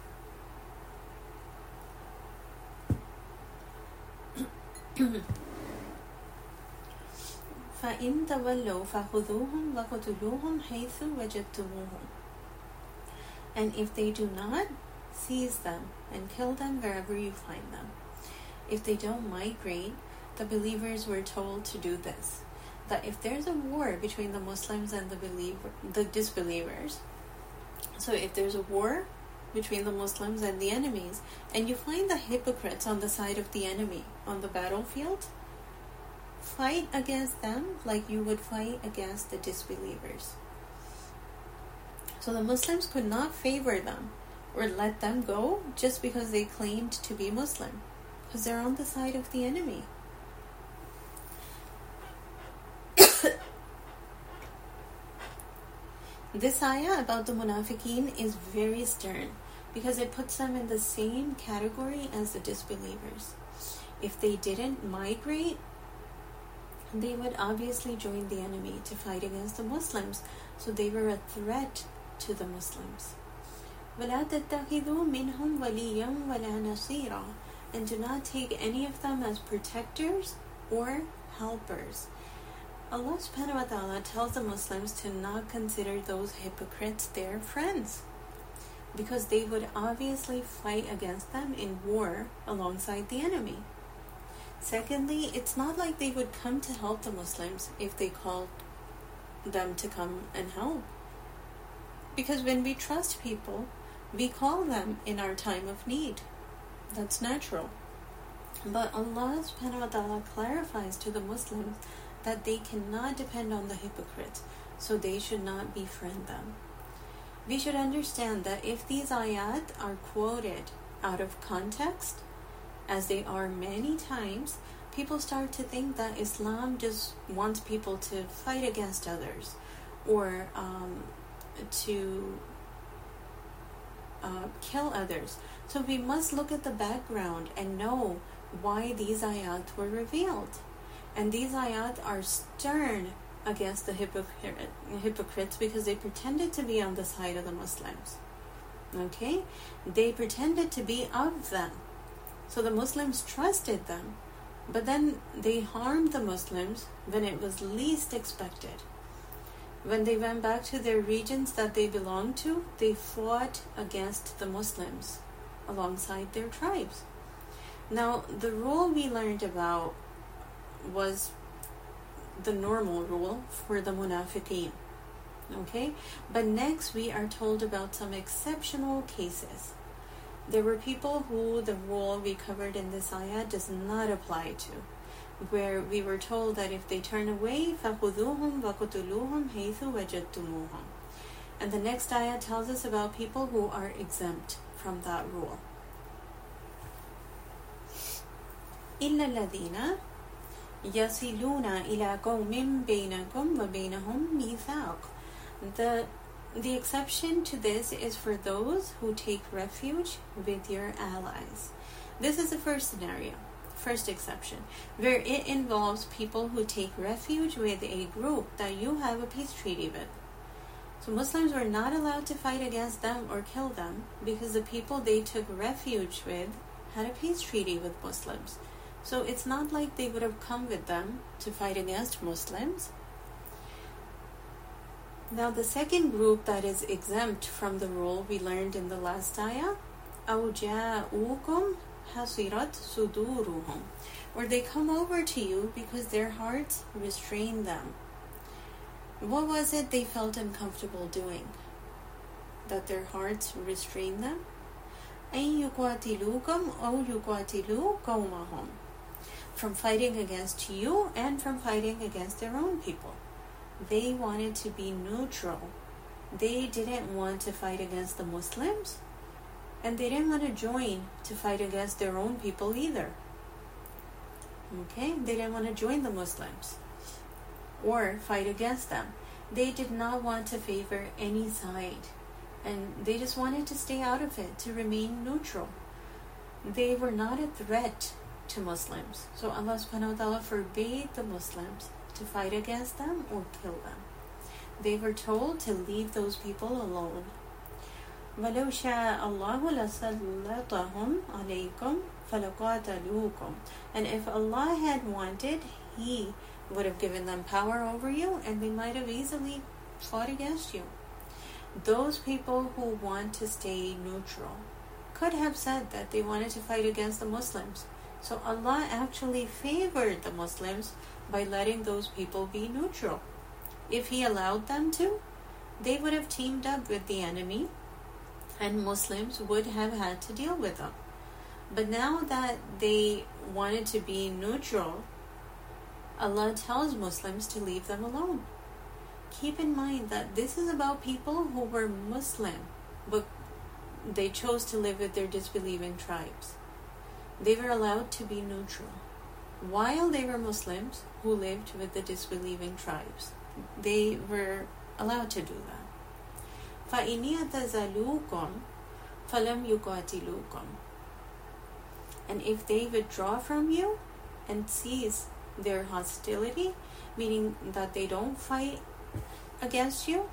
فَإِن تَوَلَّوْا فَخُذُوهُمْ وَقْتُلُوهُمْ حَيْثُ وَجَدتُّمُوهُمْ. And if they do not, seize them and kill them wherever you find them. If they don't migrate, the believers were told to do this. That if there's a war between the Muslims and the believer, the disbelievers, so if there's a war between the Muslims and the enemies, and you find the hypocrites on the side of the enemy on the battlefield, fight against them like you would fight against the disbelievers. So the Muslims could not favor them or let them go just because they claimed to be Muslim. because they're on the side of the enemy. This ayah about the munafiqeen is very stern because it puts them in the same category as the disbelievers. If they didn't migrate, they would obviously join the enemy to fight against the Muslims, so they were a threat to the Muslims. وَلَا تَتَّخِذُوا مِنْهُمْ وَلِيًّا وَلَا نَصِيرًا, and do not take any of them as protectors or helpers. Allah subhanahu wa ta'ala tells the Muslims to not consider those hypocrites their friends, because they would obviously fight against them in war alongside the enemy. Secondly, it's not like they would come to help the Muslims if they called them to come and help. Because when we trust people, we call them in our time of need. That's natural. But Allah subhanahu wa ta'ala clarifies to the Muslims that they cannot depend on the hypocrites, so they should not befriend them. We should understand that if these ayat are quoted out of context, as they are many times, people start to think that Islam just wants people to fight against others, or um, to uh, kill others. So we must look at the background and know why these ayat were revealed. And these ayat are stern against the hypocrite, hypocrites because they pretended to be on the side of the Muslims. Okay? They pretended to be of them. So the Muslims trusted them. But then they harmed the Muslims when it was least expected. When they went back to their regions that they belonged to, they fought against the Muslims alongside their tribes. Now, the rule we learned about was the normal rule for the munafiqeen. Okay? But next we are told about some exceptional cases. There were people who the rule we covered in this ayah does not apply to, where we were told that if they turn away, فَخُذُوهُمْ وَقُتُلُوهُمْ حَيْثُ وَجَدْتُمُوهُم. And the next ayah tells us about people who are exempt from that rule. إِلَّا الَّذِينَ يَصِلُونَ إِلَىٰ قَوْمٍ بَيْنَكُمْ وَبَيْنَهُمْ مِيثَاقٌ. The The exception to this is for those who take refuge with your allies. This is the first scenario, first exception, where it involves people who take refuge with a group that you have a peace treaty with. So Muslims were not allowed to fight against them or kill them because the people they took refuge with had a peace treaty with Muslims. So it's not like they would have come with them to fight against Muslims. Now the second group that is exempt from the rule we learned in the last ayah, أَوْ جَاءُوكُمْ حَصِرَتْ صُدُورُهُمْ, or they come over to you because their hearts restrain them. What was it they felt uncomfortable doing that their hearts restrained them? أَن يُقَاتِلُوكُمْ أَوْ يُقَاتِلُوا قَوْمَهُمْ, from fighting against you and from fighting against their own people. They wanted to be neutral. They didn't want to fight against the Muslims, and they didn't want to join to fight against their own people either. Okay? They didn't want to join the Muslims or fight against them. They did not want to favor any side, and they just wanted to stay out of it, to remain neutral. They were not a threat to Muslims. So Allah subhanahu wa ta'ala forbade the Muslims to fight against them or kill them. They were told to leave those people alone. وَلَوْ شَاءَ اللَّهُ لَسَلَّطَهُمْ عَلَيْكُمْ فَلَقَاتَلُوكُمْ. And if Allah had wanted, He would have given them power over you, and they might have easily fought against you. Those people who want to stay neutral could have said that they wanted to fight against the Muslims. So Allah actually favored the Muslims by letting those people be neutral. If He allowed them to, they would have teamed up with the enemy, and Muslims would have had to deal with them. But now that they wanted to be neutral, Allah tells Muslims to leave them alone. Keep in mind that this is about people who were Muslim, but they chose to live with their disbelieving tribes. they were allowed to be neutral while they were Muslims who lived with the disbelieving tribes. They were allowed to do that. فَإِنْ يَعْتَزِلُوكُمْ فَلَمْ يُقَاتِلُوكُمْ. And if they withdraw from you and cease their hostility, meaning that they don't fight against you,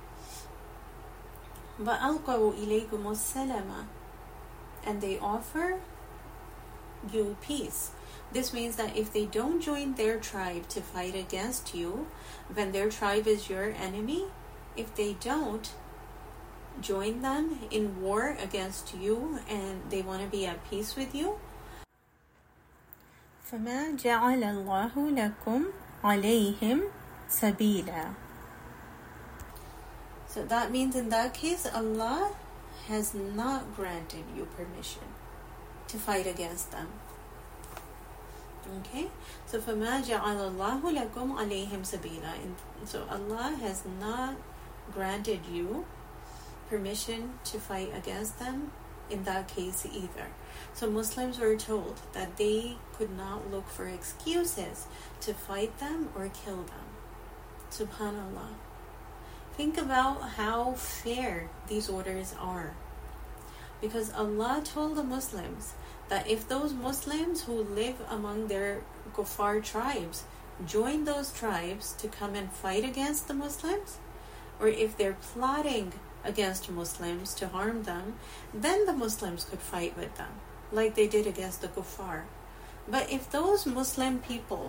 وَأَلْقَوْا إِلَيْكُمُ السَّلَامَ, and they offer you peace. This means that if they don't join their tribe to fight against you, when their tribe is your enemy, if they don't join them in war against you and they want to be at peace with you, فَمَا جَعَلَ اللَّهُ لَكُمْ عَلَيْهِمْ سَبِيلًا. So that means in that case, Allah has not granted you permission to fight against them. Okay, so فَمَا جَعَلَ اللَّهُ لَكُمْ عَلَيْهِمْ سَبِيلًا. So Allah has not granted you permission to fight against them in that case either. So Muslims were told that they could not look for excuses to fight them or kill them. Subhanallah. Think about how fair these orders are. Because Allah told the Muslims that if those Muslims who live among their kuffar tribes join those tribes to come and fight against the Muslims, or if they're plotting against Muslims to harm them, then the Muslims could fight with them, like they did against the kuffar. But if those Muslim people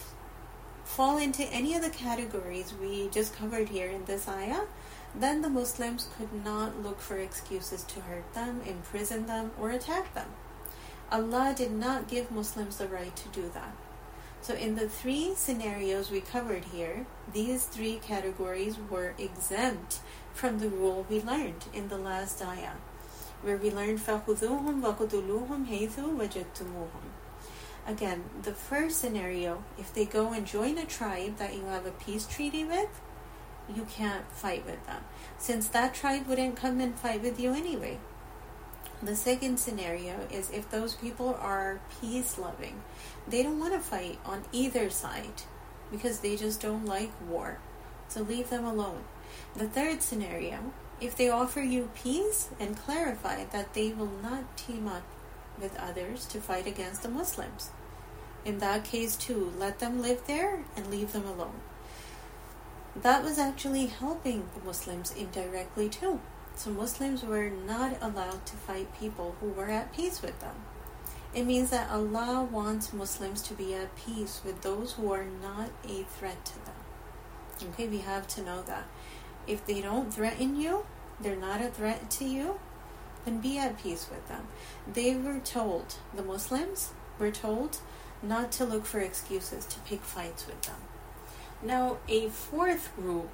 fall into any of the categories we just covered here in this ayah, then the Muslims could not look for excuses to hurt them, imprison them, or attack them. Allah did not give Muslims the right to do that. So in the three scenarios we covered here, these three categories were exempt from the rule we learned in the last ayah, where we learned فَخُذُوهُمْ وَقُتُلُوهُمْ حَيْثُ وَجَدْتُمُوهُمْ. Again, the first scenario, if they go and join a tribe that you have a peace treaty with, you can't fight with them, since that tribe wouldn't come and fight with you anyway. The second scenario is if those people are peace-loving. They don't want to fight on either side because they just don't like war. So leave them alone. The third scenario, if they offer you peace and clarify that they will not team up with others to fight against the Muslims. In that case too, let them live there and leave them alone. That was actually helping the Muslims indirectly too. So Muslims were not allowed to fight people who were at peace with them. It means that Allah wants Muslims to be at peace with those who are not a threat to them. Okay, we have to know that. If they don't threaten you, they're not a threat to you, then be at peace with them. They were told, the Muslims were told, not to look for excuses to pick fights with them. Now, a fourth group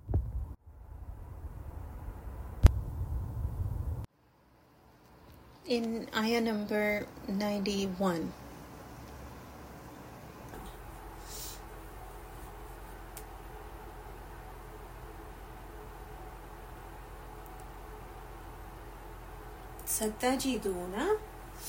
in ayah number ninety-one. Satajiduna,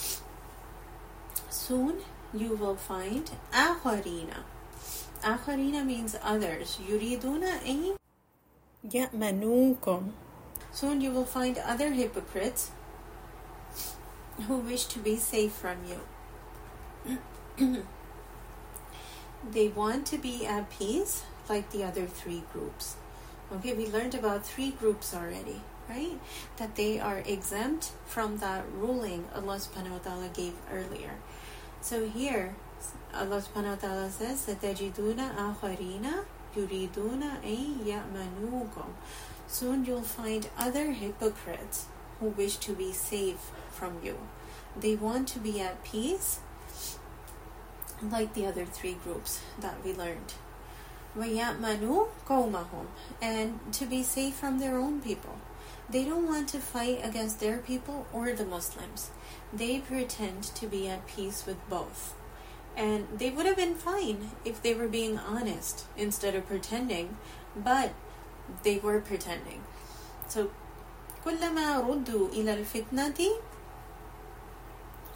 soon you will find akharina. Akharina means others. Yuriduna ay ya'manukum. Soon you will find other hypocrites who wish to be safe from you. They want to be at peace like the other three groups. Okay, we learned about three groups already, right? That they are exempt from that ruling Allah subhanahu wa ta'ala gave earlier. So here, Allah subhanahu wa ta'ala says, سَتَجِدُونَ آخَرِينَ يُرِيدُونَ أَن يَأْمَنُوكُمْ. Soon you'll find other hypocrites who wish to be safe from you. They want to be at peace like the other three groups that we learned. وَيَأْمَنُوا قَوْمَهُمْ, and to be safe from their own people. They don't want to fight against their people or the Muslims. They pretend to be at peace with both. And they would have been fine if they were being honest instead of pretending, but they were pretending. So كلما ردوا إلى الفتنة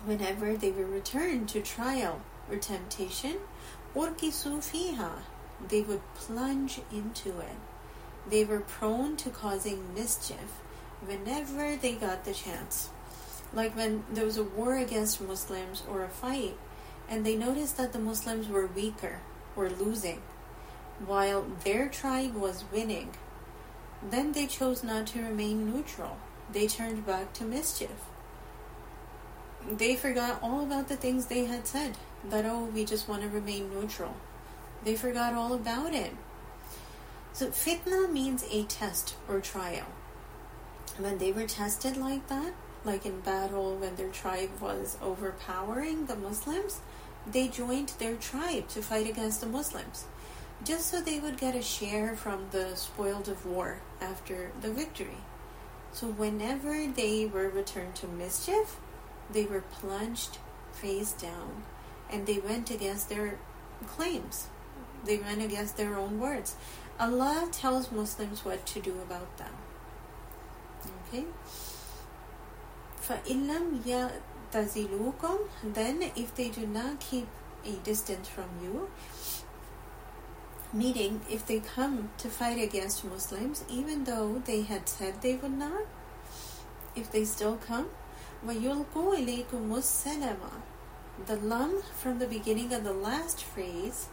whenever they were returned to trial or temptation, urkisu fiha, they would plunge into it. They were prone to causing mischief whenever they got the chance. Like when there was a war against Muslims or a fight, and they noticed that the Muslims were weaker or losing, while their tribe was winning, then they chose not to remain neutral. They turned back to mischief. They forgot all about the things they had said, that, oh, we just want to remain neutral. They forgot all about it. So fitna means a test or trial. When they were tested like that, like in battle when their tribe was overpowering the Muslims, they joined their tribe to fight against the Muslims, just so they would get a share from the spoils of war after the victory. So whenever they were returned to mischief, they were plunged face down, and they went against their claims. They went against their own words. Allah tells Muslims what to do about them. Okay? فَإِن لَمْ يَعْتَزِلُوكُمْ, then if they do not keep a distance from you, meaning if they come to fight against Muslims, even though they had said they would not, if they still come, وَيُلْقُوا إِلَيْكُمُ السَّلَمَ, the lam from the beginning of the last phrase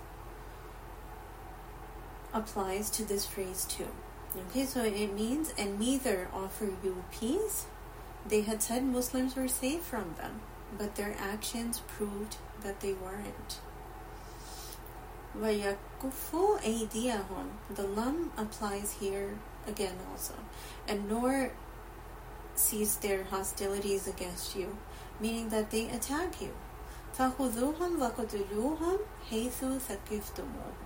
applies to this phrase too. Okay, so it means, and neither offer you peace. They had said Muslims were safe from them, but their actions proved that they weren't. وَيَكُفُّ أَيْدِيَهُمْ, the lam applies here again also. And nor cease their hostilities against you, meaning that they attack you. فَخُذُوهُمْ وَقَتُلُوهُمْ حَيْثُ ثَقِفْتُمُوهُمْ,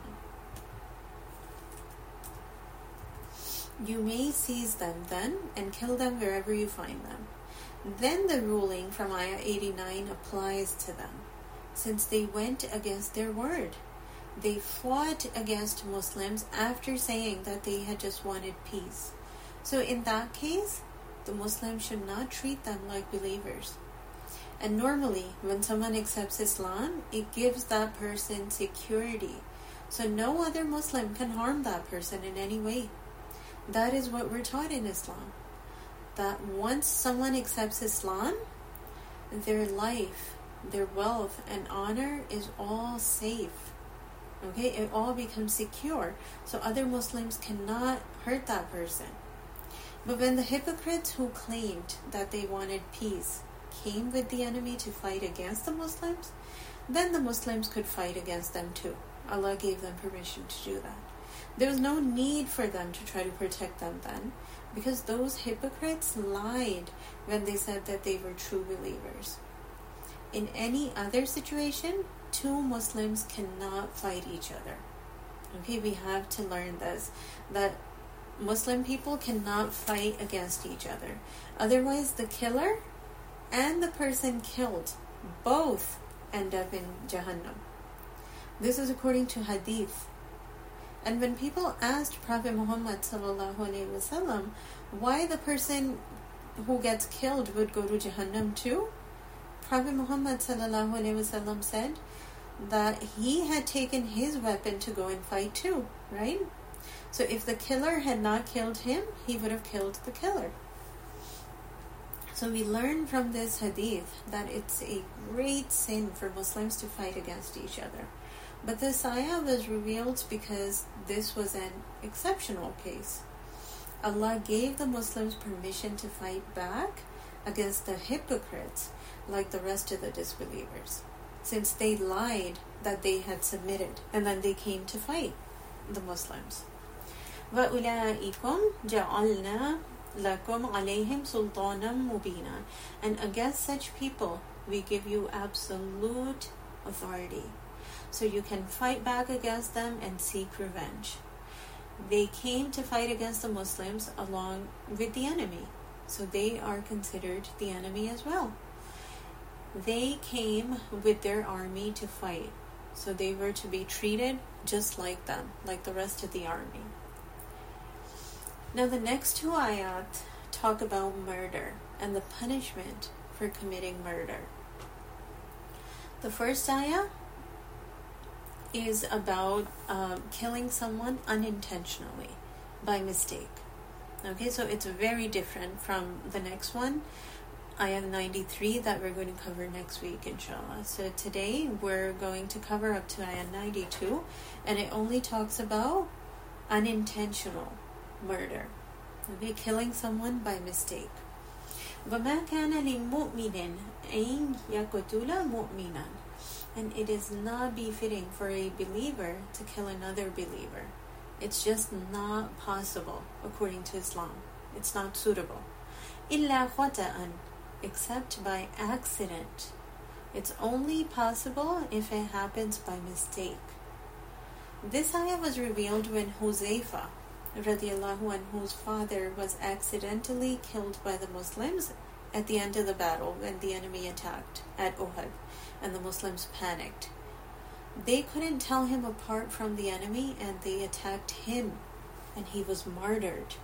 you may seize them then and kill them wherever you find them. Then the ruling from Ayah eighty-nine applies to them, since they went against their word. They fought against Muslims after saying that they had just wanted peace. So in that case, the Muslims should not treat them like believers. And normally, when someone accepts Islam, it gives that person security. So no other Muslim can harm that person in any way. That is what we're taught in Islam. That once someone accepts Islam, their life, their wealth, and honor is all safe. Okay, it all becomes secure. So other Muslims cannot hurt that person. But when the hypocrites who claimed that they wanted peace came with the enemy to fight against the Muslims, then the Muslims could fight against them too. Allah gave them permission to do that. There was no need for them to try to protect them then, because those hypocrites lied when they said that they were true believers. In any other situation, two Muslims cannot fight each other. Okay, we have to learn this, that Muslim people cannot fight against each other. Otherwise, the killer and the person killed both end up in Jahannam. This is according to Hadith. And when people asked Prophet Muhammad sallallahu alaihi wasallam why the person who gets killed would go to Jahannam too, Prophet Muhammad sallallahu alaihi wasallam said that he had taken his weapon to go and fight too, right? So if the killer had not killed him, he would have killed the killer. So we learn from this hadith that it's a great sin for Muslims to fight against each other. But this ayah was revealed because this was an exceptional case. Allah gave the Muslims permission to fight back against the hypocrites like the rest of the disbelievers, since they lied that they had submitted and then they came to fight the Muslims. وَأُولَٰئِكُمْ جَعَلْنَا لَكُمْ عَلَيْهِمْ سُلْطَانًا مُبِينًا, and against such people we give you absolute authority, so you can fight back against them and seek revenge. They came to fight against the Muslims along with the enemy, so they are considered the enemy as well. They came with their army to fight, so they were to be treated just like them, like the rest of the army. Now the next two ayat talk about murder and the punishment for committing murder. The first ayah is about uh, killing someone unintentionally by mistake. Okay, so it's very different from the next one, ayah ninety-three, that we're going to cover next week, inshallah. So today we're going to cover up to ayah ninety-two, and it only talks about unintentional murder. Okay, killing someone by mistake. وَمَا كَانَ لِلْمُؤْمِنٍ أَن يَقْتُلَ مُؤْمِنًا. And it is not befitting for a believer to kill another believer. It's just not possible according to Islam. It's not suitable. إِلَّا خَطَأً, except by accident. It's only possible if it happens by mistake. This ayah was revealed when Huzaifa radiallahu anhu's father was accidentally killed by the Muslims at the end of the battle when the enemy attacked at Uhud and the Muslims panicked. They couldn't tell him apart from the enemy and they attacked him and he was martyred.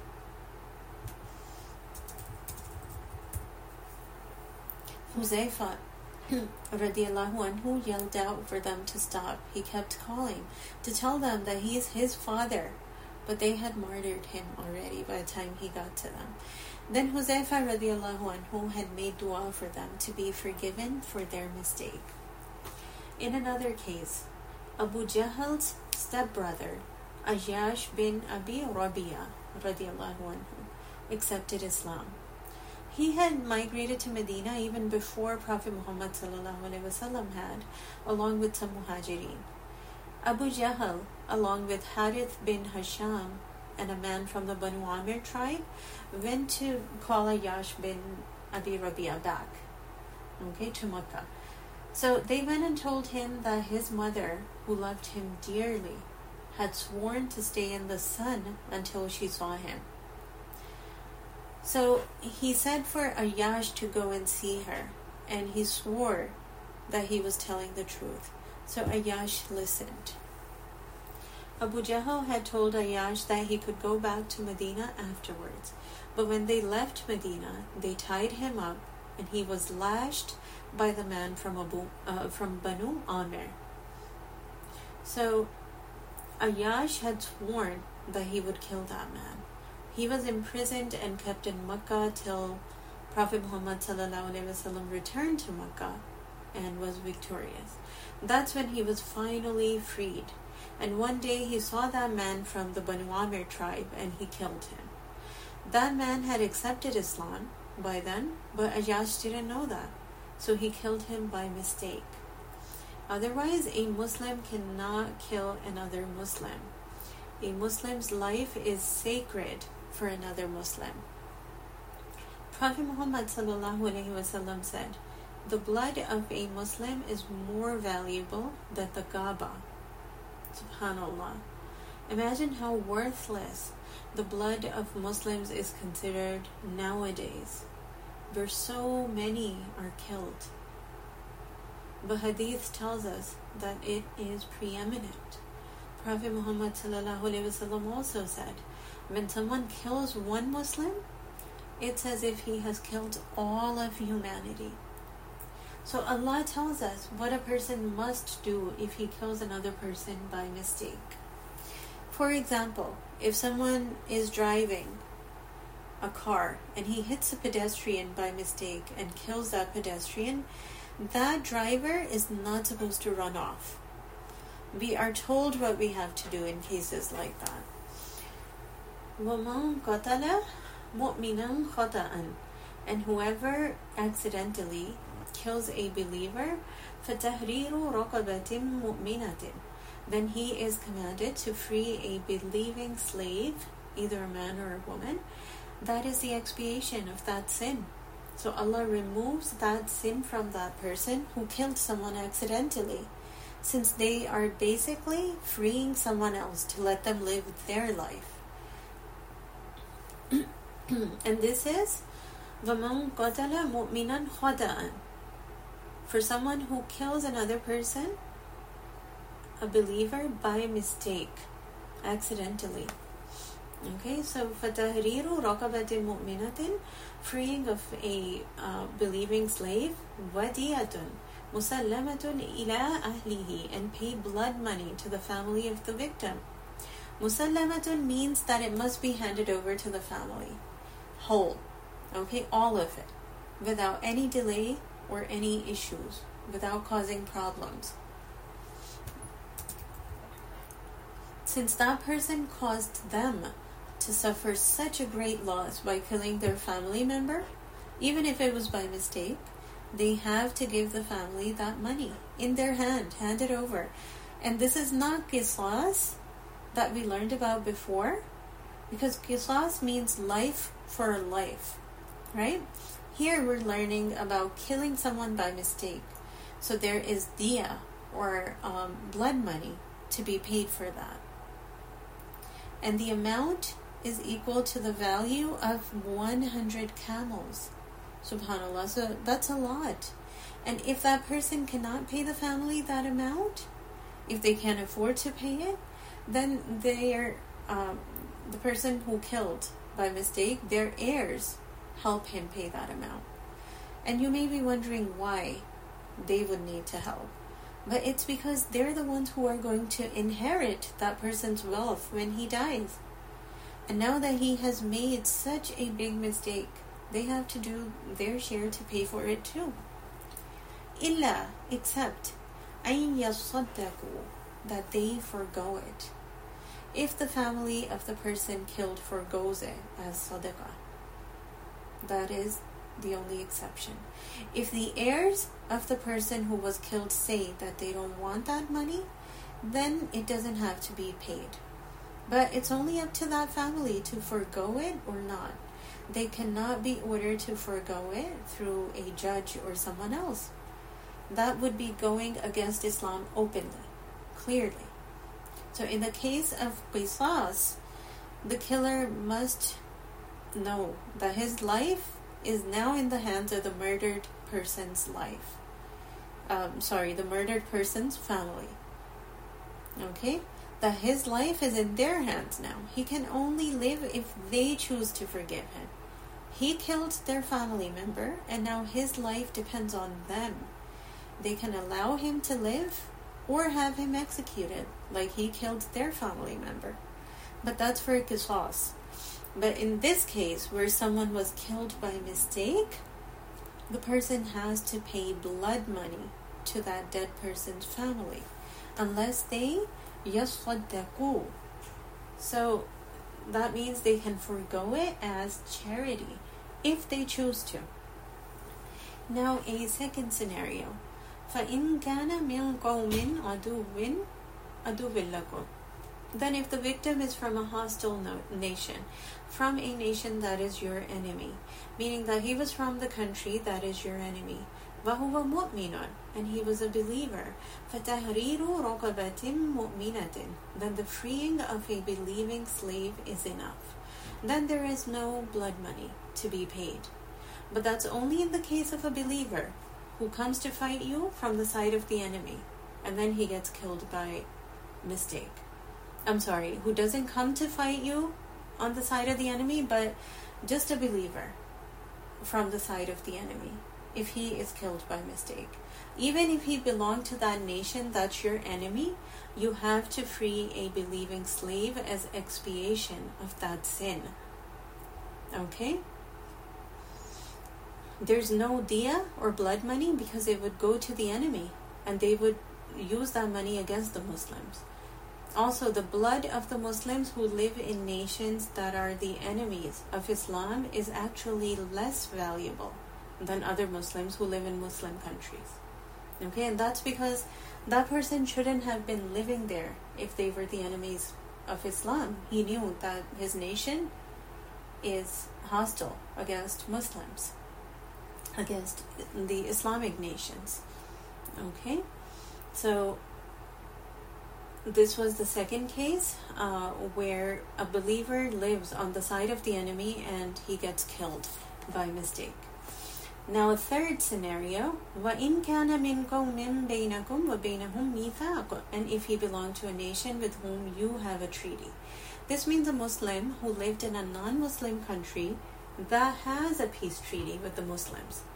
Huzaifa radiallahu anhu yelled out for them to stop. He kept calling to tell them that he is his father, but they had martyred him already by the time he got to them. Then Huzaifa radiallahu anhu had made dua for them to be forgiven for their mistake. In another case, Abu Jahl's stepbrother, Ayyash bin Abi Rabia radiallahu anhu, accepted Islam. He had migrated to Medina even before Prophet Muhammad sallallahu alaihi wasallam had, along with some muhajirin. Abu Jahl, along with Harith bin Hisham and a man from the Banu Amir tribe, went to call Ayyash bin Abi Rabia back, okay, to Makkah. So they went and told him that his mother, who loved him dearly, had sworn to stay in the sun until she saw him. So he said for Ayyash to go and see her, and he swore that he was telling the truth. So Ayyash listened. Abu Jahl had told Ayyash that he could go back to Medina afterwards, but when they left Medina, they tied him up, and he was lashed by the man from Abu uh, from Banu Amir. So Ayyash had sworn that he would kill that man. He was imprisoned and kept in Makkah till Prophet Muhammad sallallahu alaihi wasallam returned to Makkah and was victorious. That's when he was finally freed. And one day he saw that man from the Banu Amir tribe and he killed him. That man had accepted Islam by then, but Ayyash didn't know that. So he killed him by mistake. Otherwise, a Muslim cannot kill another Muslim. A Muslim's life is sacred for another Muslim. Prophet Muhammad sallallahu alaihi wasallam said, "The blood of a Muslim is more valuable than the Kaaba." Subhanallah. Imagine how worthless the blood of Muslims is considered nowadays, where so many are killed. But hadith tells us that it is preeminent. Prophet Muhammad sallallahu alaihi wasallam also said, when someone kills one Muslim, it's as if he has killed all of humanity. So Allah tells us what a person must do if he kills another person by mistake. For example, if someone is driving a car and he hits a pedestrian by mistake and kills that pedestrian, that driver is not supposed to run off. We are told what we have to do in cases like that. وَمَنْ قَتَلَ مُؤْمِنًا خَطَأً. And whoever accidentally kills a believer, فَتَحْرِيرُ رَقَبَةٍ مُؤْمِنَةٍ. Then he is commanded to free a believing slave, either a man or a woman. That is the expiation of that sin. So Allah removes that sin from that person who killed someone accidentally, since they are basically freeing someone else to let them live their life. And this is وَمَنْ قَتَلَ مُؤْمِنًا خَطَأً. For someone who kills another person, a believer, by mistake, accidentally. Okay, so فَتَحْرِيرُ رَقَبَةٍ مُؤْمِنَةٍ, freeing of a uh, believing slave, وَدِيَةٌ, مُسَلَّمَةٌ إِلَىٰ أَهْلِهِ, and pay blood money to the family of the victim. Musallamatun means that it must be handed over to the family, whole, okay, all of it, without any delay or any issues, without causing problems. Since that person caused them to suffer such a great loss by killing their family member, even if it was by mistake, they have to give the family that money in their hand, hand it over. And this is not qisas that we learned about before, because qisas means life for life, right? Here we're learning about killing someone by mistake. So there is diya, or um, blood money, to be paid for that. And the amount is equal to the value of one hundred camels. Subhanallah, so that's a lot. And if that person cannot pay the family that amount, if they can't afford to pay it, then they are, um, the person who killed by mistake, their heirs help him pay that amount. And you may be wondering why they would need to help. But it's because they're the ones who are going to inherit that person's wealth when he dies. And now that he has made such a big mistake, they have to do their share to pay for it too. Illa, except, أَن يَصَّدَّقُوا, that they forgo it. If the family of the person killed forgoes it as sadaqah, that is the only exception. If the heirs of the person who was killed say that they don't want that money, then it doesn't have to be paid. But it's only up to that family to forgo it or not. They cannot be ordered to forgo it through a judge or someone else. That would be going against Islam openly, clearly. So in the case of qisas, the killer must know that his life is now in the hands of the murdered person's life. Um, sorry, the murdered person's family. Okay? That his life is in their hands now. He can only live if they choose to forgive him. He killed their family member, and now his life depends on them. They can allow him to live or have him executed, like he killed their family member. But that's for qisas. But in this case, where someone was killed by mistake, the person has to pay blood money to that dead person's family, unless they yasaddaqu. So that means they can forgo it as charity, if they choose to. Now a second scenario. فَإِنْ كَانَ مِنْ قَوْمٍ عَدُوٍ عَدُوٍ لَكُمْ. Then if the victim is from a hostile no- nation, from a nation that is your enemy, meaning that he was from the country that is your enemy, وَهُوَ مُؤْمِنٌ, and he was a believer, فَتَحْرِيرُ رَقَبَةٍ مُؤْمِنَةٍ, then the freeing of a believing slave is enough. Then there is no blood money to be paid. But that's only in the case of a believer who comes to fight you from the side of the enemy, and then he gets killed by mistake. I'm sorry, who doesn't come to fight you on the side of the enemy, but just a believer from the side of the enemy, if he is killed by mistake. Even if he belonged to that nation that's your enemy, you have to free a believing slave as expiation of that sin. Okay? There's no diya or blood money because it would go to the enemy and they would use that money against the Muslims. Also, the blood of the Muslims who live in nations that are the enemies of Islam is actually less valuable than other Muslims who live in Muslim countries. Okay, and that's because that person shouldn't have been living there if they were the enemies of Islam. He knew that his nation is hostile against Muslims, against the Islamic nations. Okay, so this was the second case uh, where a believer lives on the side of the enemy and he gets killed by mistake. Now a third scenario, وَإِنْ كَانَ مِنْ قَوْمٍ بَيْنَكُمْ وَبَيْنَهُمْ مِيثَاقٌ, and if he belonged to a nation with whom you have a treaty. This means a Muslim who lived in a non-Muslim country that has a peace treaty with the Muslims.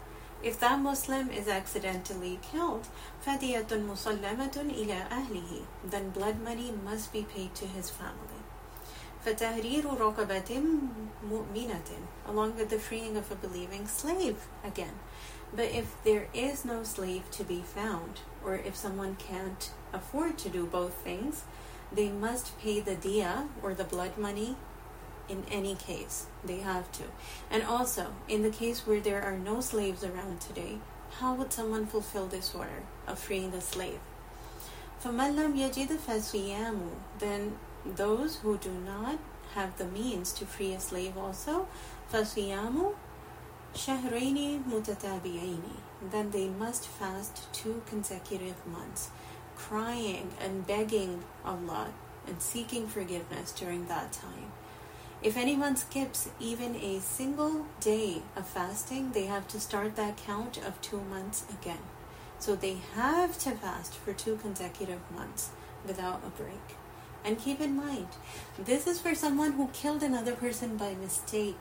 If that Muslim is accidentally killed, فَدِيَةٌ مُصَلَّمَةٌ إِلَى أَهْلِهِ, then blood money must be paid to his family. فَتَهْرِيرُ رَقَبَةٍ مُؤْمِنَةٍ, along with the freeing of a believing slave again. But if there is no slave to be found, or if someone can't afford to do both things, they must pay the diya, or the blood money, in any case. They have to. And also, in the case where there are no slaves around today, how would someone fulfill this order of freeing a slave? فَمَنْ لَمْ يَجِدْ فَصِيَامُ, then those who do not have the means to free a slave also, فَصِيَامُ شَهْرَيْنِ مُتَتَابِعَيْنِ, then they must fast two consecutive months, crying and begging Allah and seeking forgiveness during that time. If anyone skips even a single day of fasting, they have to start that count of two months again. So they have to fast for two consecutive months without a break. And keep in mind, this is for someone who killed another person by mistake.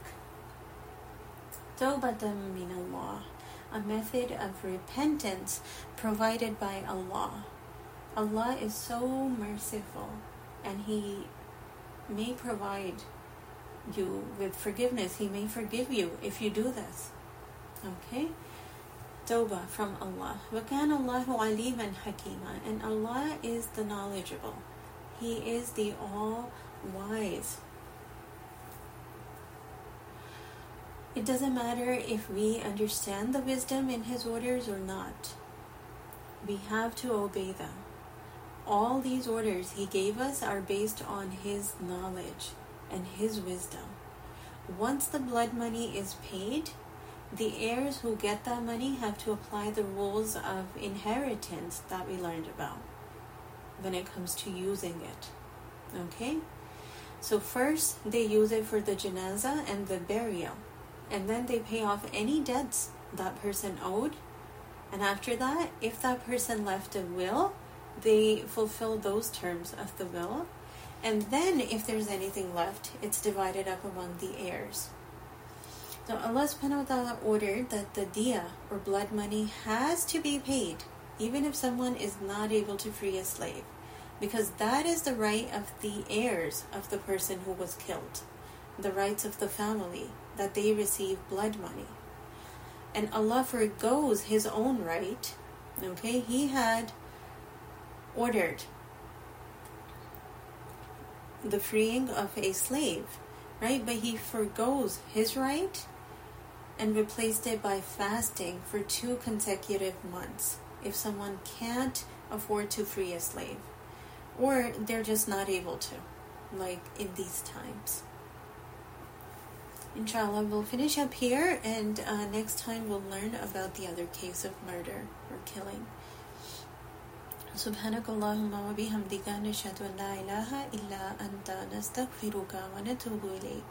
Tawbatan min Allah, a method of repentance provided by Allah. Allah is so merciful, and He may provide you with forgiveness. He may forgive you if you do this. Okay? Tawbah from Allah. وَكَانَ اللَّهُ عَلِيمًا حَكِيمًا, and Allah is the knowledgeable. He is the all-wise. It doesn't matter if we understand the wisdom in His orders or not. We have to obey them. All these orders He gave us are based on His knowledge and His wisdom. Once the blood money is paid, the heirs who get that money have to apply the rules of inheritance that we learned about when it comes to using it. Okay? So first, they use it for the janazah and the burial. And then they pay off any debts that person owed. And after that, if that person left a will, they fulfill those terms of the will. And then if there's anything left, it's divided up among the heirs. So Allah subhanahu wa ta'ala ordered that the diya, or blood money, has to be paid, even if someone is not able to free a slave, because that is the right of the heirs of the person who was killed, the rights of the family, that they receive blood money. And Allah forgoes His own right. Okay, He had ordered the freeing of a slave, right? But He forgoes His right and replaced it by fasting for two consecutive months if someone can't afford to free a slave, or they're just not able to, like in these times. Inshallah, we'll finish up here, and uh, next time we'll learn about the other case of murder or killing. سبحانك اللهم وبحمدك نشهد أن لا إله إلا أنت نستغفرك ونتوب إليك.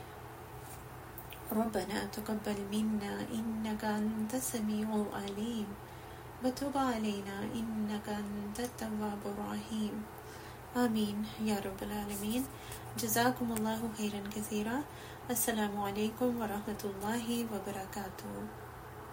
ربنا تقبل منا إنك أنت السميع العليم وتب علينا إنك أنت التواب الرحيم. آمين يا رب العالمين. جزاكم الله خيرا كثيرا. السلام عليكم ورحمة الله وبركاته.